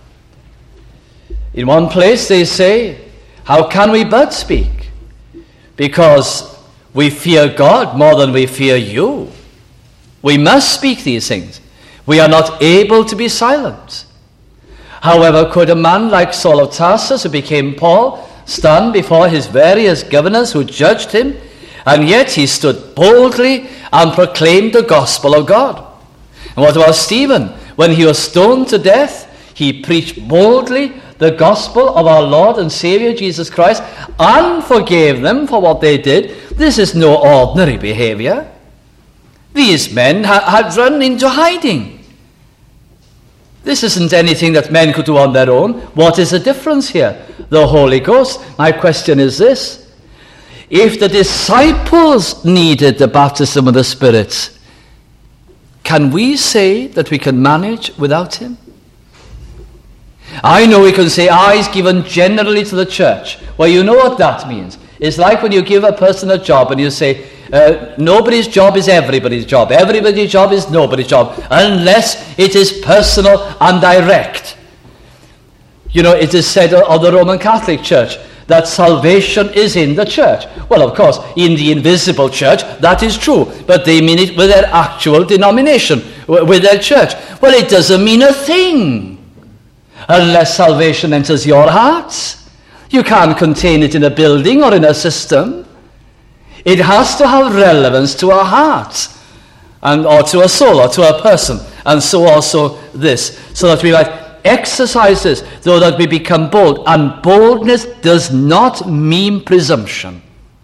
In one place they say, how can we but speak? Because we fear God more than we fear you. We must speak these things. We are not able to be silent. However, could a man like Saul of Tarsus, who became Paul, stand before his various governors who judged him, and yet he stood boldly and proclaimed the gospel of God? And what about Stephen? When he was stoned to death, he preached boldly the gospel of our Lord and Savior Jesus Christ and forgave them for what they did. This is no ordinary behavior. These men had run into hiding. This isn't anything that men could do on their own. What is the difference here? The Holy Ghost. My question is this. If the disciples needed the baptism of the Spirit, can we say that we can manage without him? I know we can say, he's given generally to the church. Well, you know what that means. It's like when you give a person a job and you say, nobody's job is everybody's job. Everybody's job is nobody's job, unless it is personal and direct. You know, it is said of the Roman Catholic Church that salvation is in the church. Well, of course, in the invisible church, that is true. But they mean it with their actual denomination, with their church. Well, it doesn't mean a thing unless salvation enters your heart. You can't contain it in a building or in a system. It has to have relevance to our heart, or to a soul, or to a person. And so also this, so that we might exercise this, so that we become bold. And boldness does not mean presumption.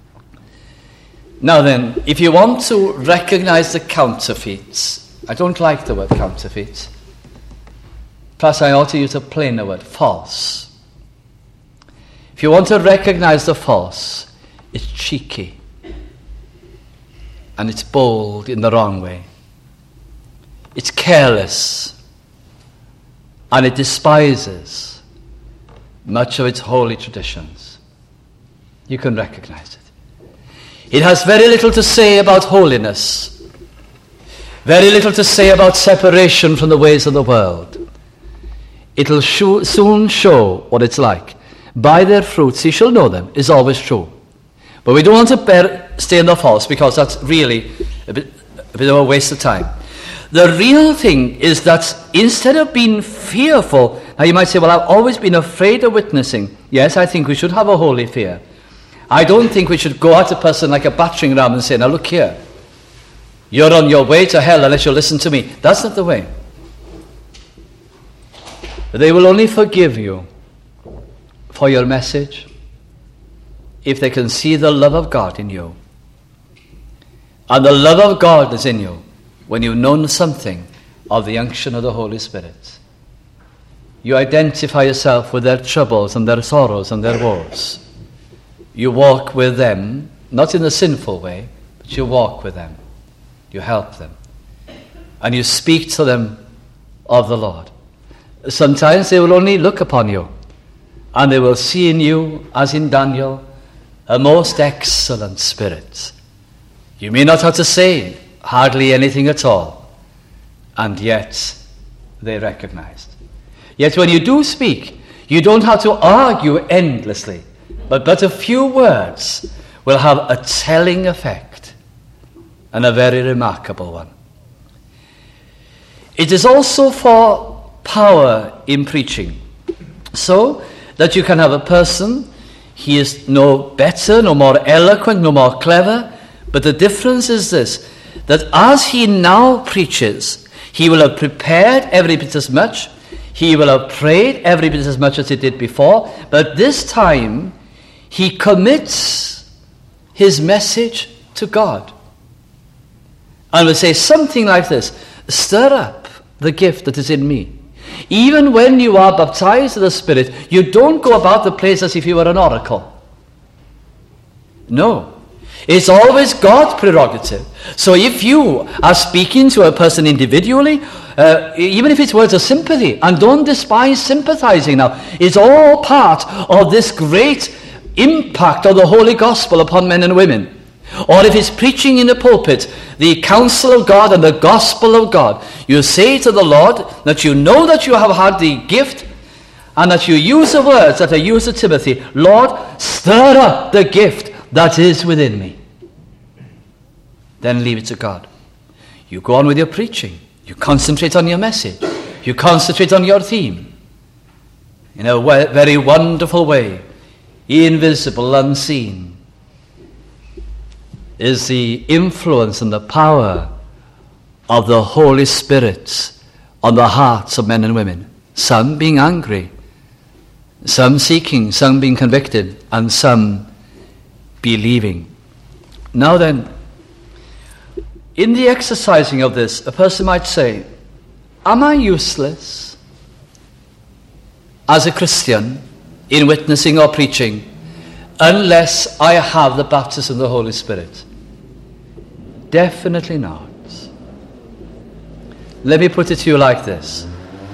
Now then, if you want to recognize the counterfeits, I don't like the word counterfeit. Perhaps I ought to use a plainer word, false. If you want to recognize the false, it's cheeky. And it's bold in the wrong way. It's careless. And it despises much of its holy traditions. You can recognize it. It has very little to say about holiness. Very little to say about separation from the ways of the world. It'll soon show what it's like. By their fruits ye shall know them, is always true. But we don't want to stay in the false, because that's really a bit of a waste of time. The real thing is that instead of being fearful, now you might say, well, I've always been afraid of witnessing. Yes, I think we should have a holy fear. I don't think we should go at a person like a battering ram and say, now look here, you're on your way to hell unless you listen to me. That's not the way. They will only forgive you for your message if they can see the love of God in you. And the love of God is in you when you've known something of the unction of the Holy Spirit. You identify yourself with their troubles and their sorrows and their woes. You walk with them, not in a sinful way, but you walk with them. You help them. And you speak to them of the Lord. Sometimes they will only look upon you, and they will see in you, as in Daniel, a most excellent spirit. You may not have to say hardly anything at all, and yet they recognized. Yet when you do speak, you don't have to argue endlessly, but a few words will have a telling effect, and a very remarkable one. It is also for power in preaching, so that you can have a person, he is no better, no more eloquent, no more clever, but the difference is this, that as he now preaches, he will have prepared every bit as much, he will have prayed every bit as much as he did before, but this time he commits his message to God. And will say something like this: stir up the gift that is in me. Even when you are baptized in the Spirit, you don't go about the place as if you were an oracle. No. It's always God's prerogative. So if you are speaking to a person individually, even if it's words of sympathy, and don't despise sympathizing now, it's all part of this great impact of the Holy Gospel upon men and women. Or if it's preaching in the pulpit, the counsel of God and the gospel of God, you say to the Lord that you know that you have had the gift, and that you use the words that I used to Timothy: Lord, stir up the gift that is within me. Then leave it to God. You go on with your preaching. You concentrate on your message. You concentrate on your theme. In a very wonderful way, invisible, unseen, is the influence and the power of the Holy Spirit on the hearts of men and women. Some being angry, some seeking, some being convicted, and some believing. Now then, in the exercising of this, a person might say, am I useless as a Christian in witnessing or preaching unless I have the baptism of the Holy Spirit? Definitely not. Let me put it to you like this.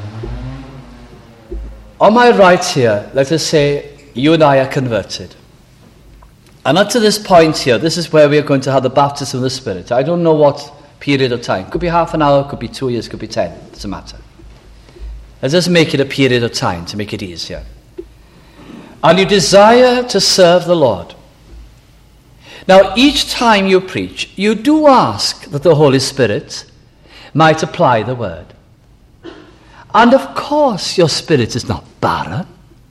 On my right here, let us say you and I are converted. And up to this point here, this is where we are going to have the baptism of the Spirit. I don't know what period of time. Could be half an hour, could be 2 years, could be 10. It doesn't matter. Let's just make it a period of time to make it easier. And you desire to serve the Lord. Now, each time you preach, you do ask that the Holy Spirit might apply the word. And of course, your spirit is not barren.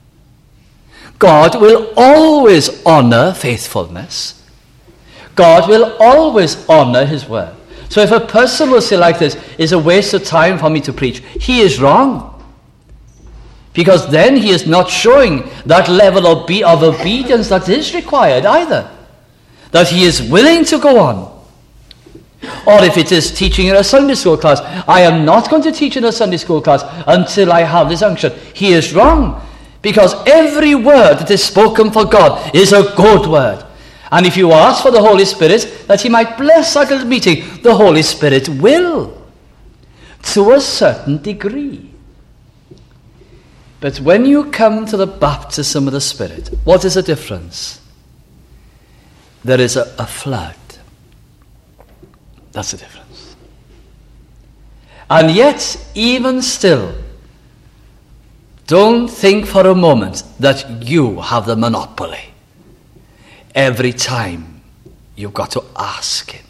God will always honor faithfulness. God will always honor his word. So if a person will say like this, it's a waste of time for me to preach, he is wrong. Because then he is not showing that level of obedience that is required either. That he is willing to go on. Or if it is teaching in a Sunday school class, I am not going to teach in a Sunday school class until I have this unction. He is wrong. Because every word that is spoken for God is a good word. And if you ask for the Holy Spirit that he might bless that little meeting, the Holy Spirit will. To a certain degree. But when you come to the baptism of the Spirit, what is the difference? There is a flood. That's the difference. And yet, even still, don't think for a moment that you have the monopoly. Every time you've got to ask him.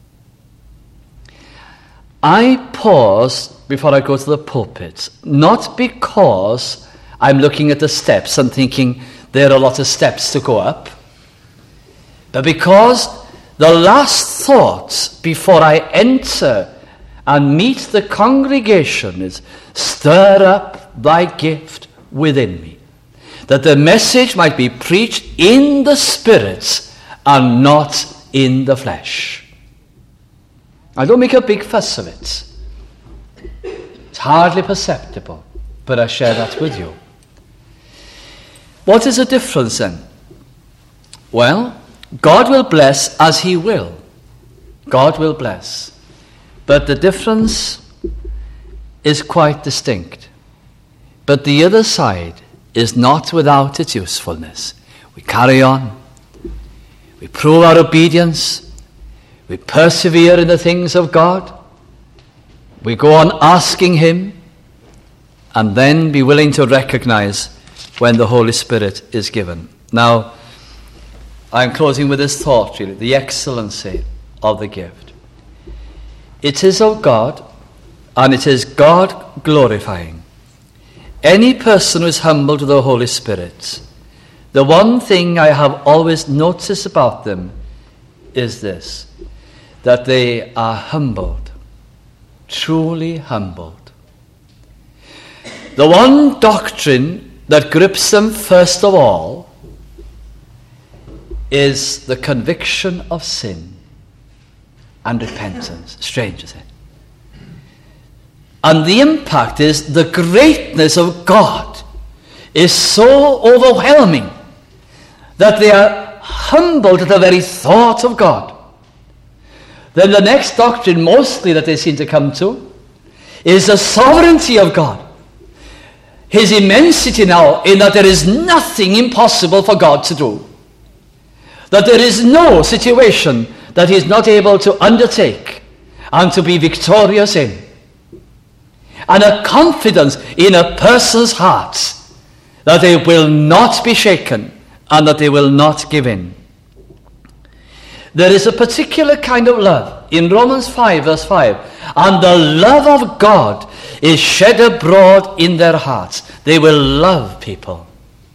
I pause before I go to the pulpit, not because I'm looking at the steps and thinking there are a lot of steps to go up, but because the last thought before I enter and meet the congregation is, stir up thy gift within me, that the message might be preached in the Spirit and not in the flesh. I don't make a big fuss of it. It's hardly perceptible, but I share that with you. What is the difference then? Well, God will bless as he will. God will bless. But the difference is quite distinct. But the other side is not without its usefulness. We carry on. We prove our obedience. We persevere in the things of God. We go on asking him, and then be willing to recognize when the Holy Spirit is given. Now, I'm closing with this thought, really, the excellency of the gift. It is of God, and it is God glorifying. Any person who is humble to the Holy Spirit, the one thing I have always noticed about them is this, that they are humbled, truly humbled. The one doctrine that grips them first of all is the conviction of sin and repentance. Strange, is it? And the impact is the greatness of God is so overwhelming that they are humbled at the very thought of God. Then the next doctrine mostly that they seem to come to is the sovereignty of God. His immensity now in that there is nothing impossible for God to do. That there is no situation that he is not able to undertake and to be victorious in. And a confidence in a person's heart that they will not be shaken and that they will not give in. There is a particular kind of love in Romans 5 verse 5. And the love of God is shed abroad in their hearts. They will love people.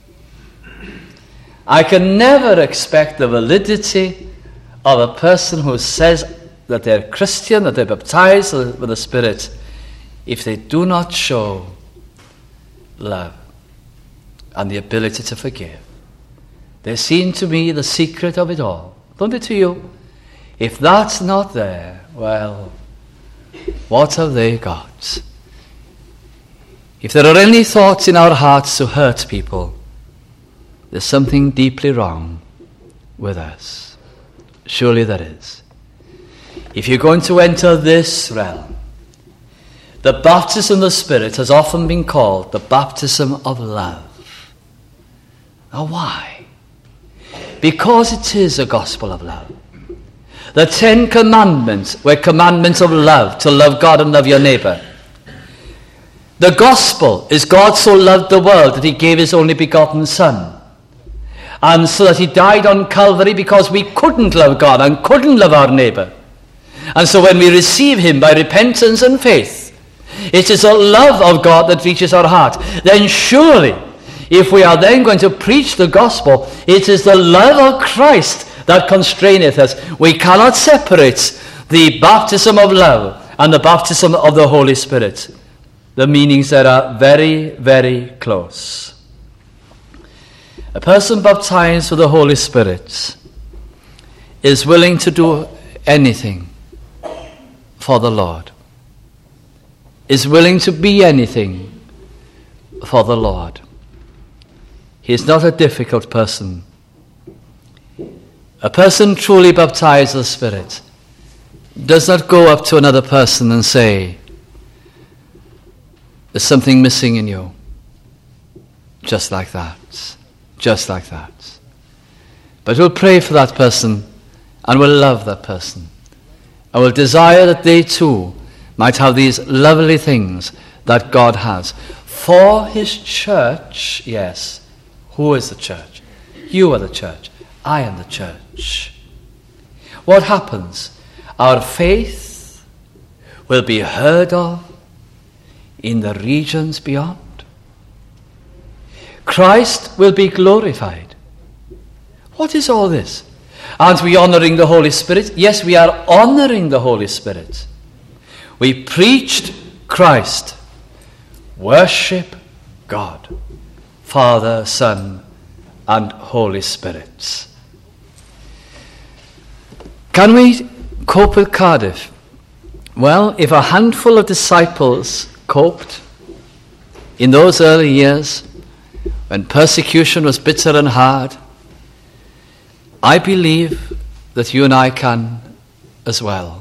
I can never expect the validity of a person who says that they're Christian, that they're baptized with the Spirit, if they do not show love and the ability to forgive. They seem to me the secret of it all. Don't they to you? If that's not there, well, what have they got? If there are any thoughts in our hearts to hurt people, there's something deeply wrong with us. Surely there is. If you're going to enter this realm, the baptism of the Spirit has often been called the baptism of love. Now why? Because it is a gospel of love. The 10 commandments were commandments of love, to love God and love your neighbor. The gospel is God so loved the world that he gave his only begotten Son. And so that he died on Calvary because we couldn't love God and couldn't love our neighbor. And so when we receive him by repentance and faith, it is a love of God that reaches our heart. Then surely, if we are then going to preach the gospel, it is the love of Christ that constraineth us. We cannot separate the baptism of love and the baptism of the Holy Spirit. The meanings there are very, very close. A person baptized with the Holy Spirit is willing to do anything for the Lord, is willing to be anything for the Lord. He is not a difficult person. A person truly baptized with the Spirit does not go up to another person and say, there's something missing in you. Just like that. Just like that. But we'll pray for that person and we'll love that person. And we'll desire that they too might have these lovely things that God has. For his church, yes. Who is the church? You are the church. I am the church. What happens? Our faith will be heard of in the regions beyond. Christ will be glorified. What is all this? Aren't we honoring the Holy Spirit? Yes, we are honoring the Holy Spirit. We preached Christ. Worship God, Father, Son, and Holy Spirit. Can we cope with Cardiff? Well, if a handful of disciples coped in those early years, when persecution was bitter and hard, I believe that you and I can as well.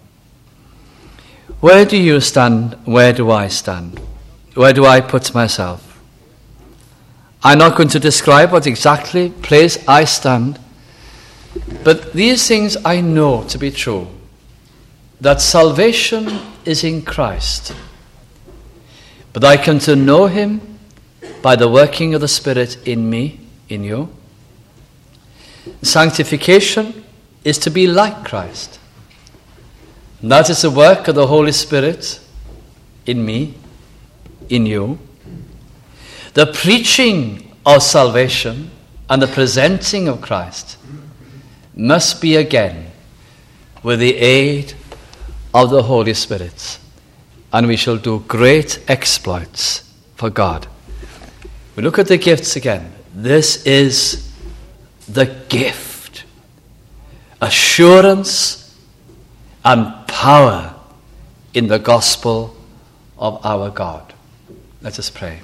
Where do you stand? Where do I stand? Where do I put myself? I'm not going to describe what exactly place I stand, but these things I know to be true, that salvation is in Christ, but I come to know him by the working of the Spirit in me, in you. Sanctification is to be like Christ. And that is the work of the Holy Spirit in me, in you. The preaching of salvation and the presenting of Christ must be again with the aid of the Holy Spirit. And we shall do great exploits for God. We look at the gifts again. This is the gift assurance, and power in the gospel of our God. Let us pray.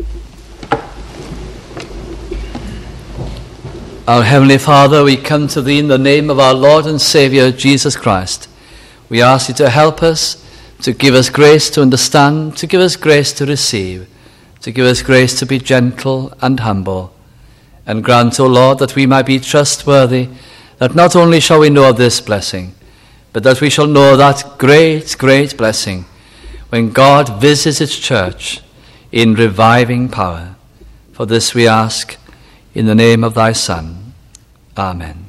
Our Heavenly Father, we come to Thee in the name of our Lord and Saviour, Jesus Christ. We ask Thee to help us, to give us grace to understand, to give us grace to receive, to give us grace to be gentle and humble. And grant, O Lord, that we might be trustworthy, that not only shall we know of this blessing, but that we shall know that great, great blessing when God visits His church in reviving power. For this we ask in the name of Thy Son. Amen.